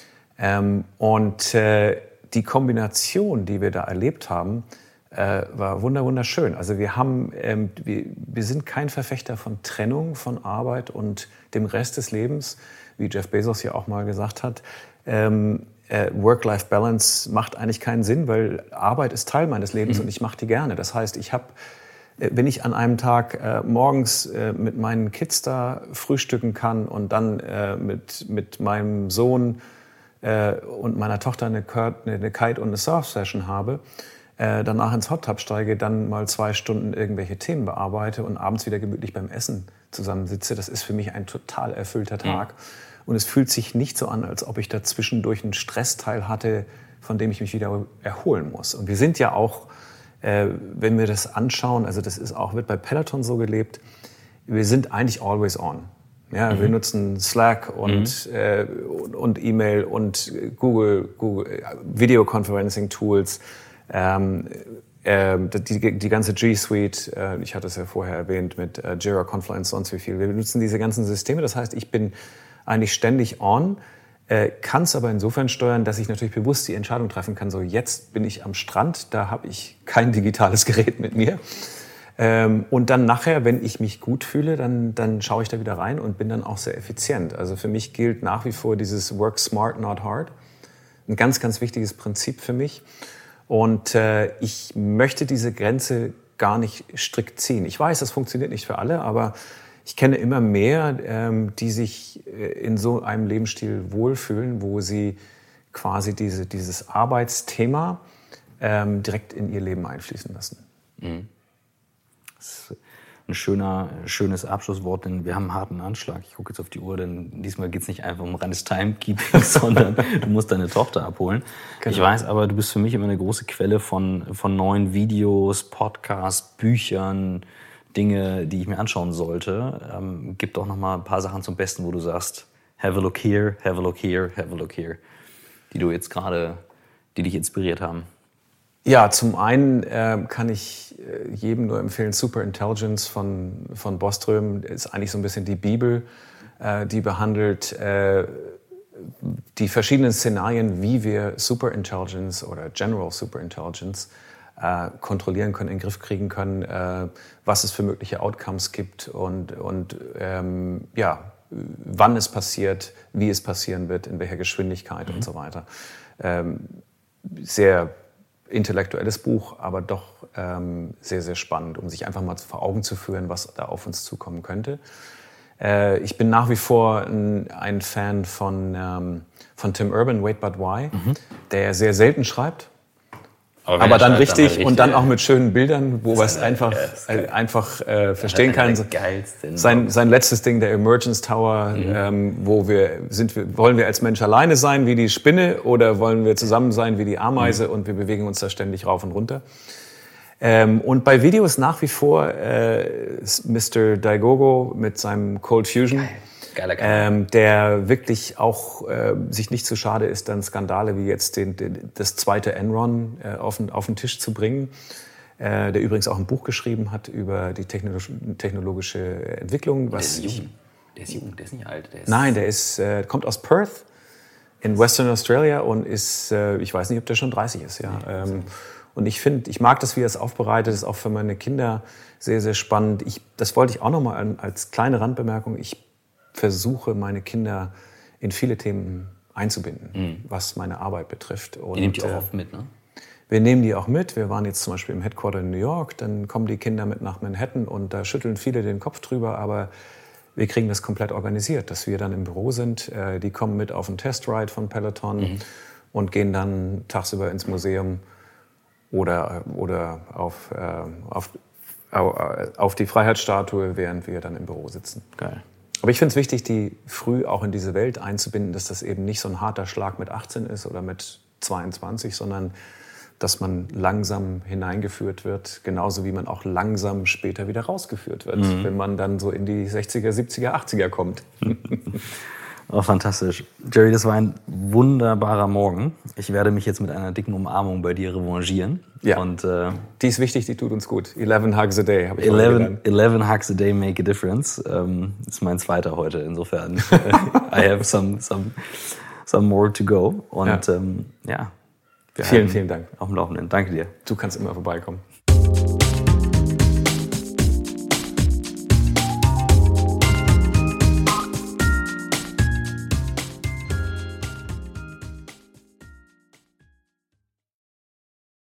Ähm, und äh, die Kombination, die wir da erlebt haben, äh, war wunderschön. Also wir haben, ähm, wir, wir sind kein Verfechter von Trennung von Arbeit und dem Rest des Lebens, wie Jeff Bezos ja auch mal gesagt hat. Ähm, äh, Work-Life-Balance macht eigentlich keinen Sinn, weil Arbeit ist Teil meines Lebens mhm. und ich mache die gerne. Das heißt, ich habe, äh, wenn ich an einem Tag äh, morgens äh, mit meinen Kids da frühstücken kann und dann äh, mit, mit meinem Sohn äh, und meiner Tochter eine, eine Kite- und eine Surf-Session habe, Äh, danach ins Hot Tub steige, dann mal zwei Stunden irgendwelche Themen bearbeite und abends wieder gemütlich beim Essen zusammensitze, das ist für mich ein total erfüllter Tag. Mhm. Und es fühlt sich nicht so an, als ob ich da zwischendurch einen Stressteil hatte, von dem ich mich wieder erholen muss. Und wir sind ja auch, äh, wenn wir das anschauen, also das ist auch, wird bei Peloton so gelebt, wir sind eigentlich always on. Ja, mhm. Wir nutzen Slack und, mhm. äh, und, und E-Mail und Google, Google Videoconferencing-Tools. Ähm, äh, die, die ganze G Suite, äh, ich hatte es ja vorher erwähnt mit äh, Jira, Confluence, sonst wie viel. Wir benutzen diese ganzen Systeme. Das heißt, ich bin eigentlich ständig on, äh, kann es aber insofern steuern, dass ich natürlich bewusst die Entscheidung treffen kann, so jetzt bin ich am Strand, da habe ich kein digitales Gerät mit mir. Ähm, und dann nachher, wenn ich mich gut fühle, dann, dann schaue ich da wieder rein und bin dann auch sehr effizient. Also für mich gilt nach wie vor dieses Work smart, not hard. Ein ganz, ganz wichtiges Prinzip für mich. Und äh, ich möchte diese Grenze gar nicht strikt ziehen. Ich weiß, das funktioniert nicht für alle, aber ich kenne immer mehr, ähm, die sich in so einem Lebensstil wohlfühlen, wo sie quasi diese, dieses Arbeitsthema ähm, direkt in ihr Leben einfließen lassen. Mhm. Das ist ein schöner, schönes Abschlusswort, denn wir haben einen harten Anschlag. Ich gucke jetzt auf die Uhr, denn diesmal geht es nicht einfach um reines Timekeeping, sondern du musst deine Tochter abholen. Genau. Ich weiß aber, du bist für mich immer eine große Quelle von, von neuen Videos, Podcasts, Büchern, Dinge, die ich mir anschauen sollte. Ähm, gib doch noch mal ein paar Sachen zum Besten, wo du sagst, have a look here, have a look here, have a look here, die du jetzt gerade, die dich inspiriert haben. Ja, zum einen äh, kann ich äh, jedem nur empfehlen, Superintelligence von, von Boström ist eigentlich so ein bisschen die Bibel, äh, die behandelt äh, die verschiedenen Szenarien, wie wir Superintelligence oder General Superintelligence äh, kontrollieren können, in den Griff kriegen können, äh, was es für mögliche Outcomes gibt und, und ähm, ja, wann es passiert, wie es passieren wird, in welcher Geschwindigkeit mhm. und so weiter. Ähm, sehr intellektuelles Buch, aber doch ähm, sehr, sehr spannend, um sich einfach mal vor Augen zu führen, was da auf uns zukommen könnte. Äh, ich bin nach wie vor ein, ein Fan von, ähm, von Tim Urban, Wait But Why, mhm. der sehr selten schreibt, aber, aber dann, richtig, dann richtig und dann auch mit schönen Bildern, wo man es einfach, äh, einfach äh, verstehen kann. Sein, sein letztes Ding, der Emergence Tower, mhm. ähm, wo wir sind, wir, wollen wir als Mensch alleine sein wie die Spinne oder wollen wir zusammen sein wie die Ameise mhm. und wir bewegen uns da ständig rauf und runter. Ähm, und bei Videos nach wie vor äh, Mister Daigogo mit seinem Cold Fusion. Geil. Ähm, der wirklich auch äh, sich nicht zu schade ist, dann Skandale wie jetzt den, den, das zweite Enron äh, auf, den, auf den Tisch zu bringen, äh, der übrigens auch ein Buch geschrieben hat über die technologische, technologische Entwicklung. Was der ist jung, der ist jung, der ist nicht alt. Der ist Nein, der ist, äh, kommt aus Perth in Western Australia und ist, äh, ich weiß nicht, ob der schon dreißig ist. Ja. Ähm, und ich finde, ich mag das, wie er es aufbereitet, das ist auch für meine Kinder sehr, sehr spannend. Ich, das wollte ich auch nochmal als kleine Randbemerkung, ich versuche, meine Kinder in viele Themen einzubinden, mhm. was meine Arbeit betrifft. Und, die nehmt ihr auch oft mit, ne? Wir nehmen die auch mit. Wir waren jetzt zum Beispiel im Headquarter in New York, dann kommen die Kinder mit nach Manhattan und da schütteln viele den Kopf drüber, aber wir kriegen das komplett organisiert, dass wir dann im Büro sind. Die kommen mit auf einen Testride von Peloton mhm. und gehen dann tagsüber ins Museum oder, oder auf, auf, auf die Freiheitsstatue, während wir dann im Büro sitzen. Geil. Aber ich finde es wichtig, die früh auch in diese Welt einzubinden, dass das eben nicht so ein harter Schlag mit achtzehn ist oder mit zweiundzwanzig, sondern dass man langsam hineingeführt wird, genauso wie man auch langsam später wieder rausgeführt wird, mhm. wenn man dann so in die sechziger, siebziger, achtziger kommt. Oh, fantastisch. Jerry, das war ein wunderbarer Morgen. Ich werde mich jetzt mit einer dicken Umarmung bei dir revanchieren. Ja, und, äh, die ist wichtig, die tut uns gut. eleven hugs a day, habe ich eleven, eleven hugs a day make a difference. Ähm, ist mein zweiter heute, insofern. I have some, some, some more to go. Und ja, ähm, ja vielen, vielen Dank. Auf dem Laufenden. Danke dir. Du kannst immer vorbeikommen.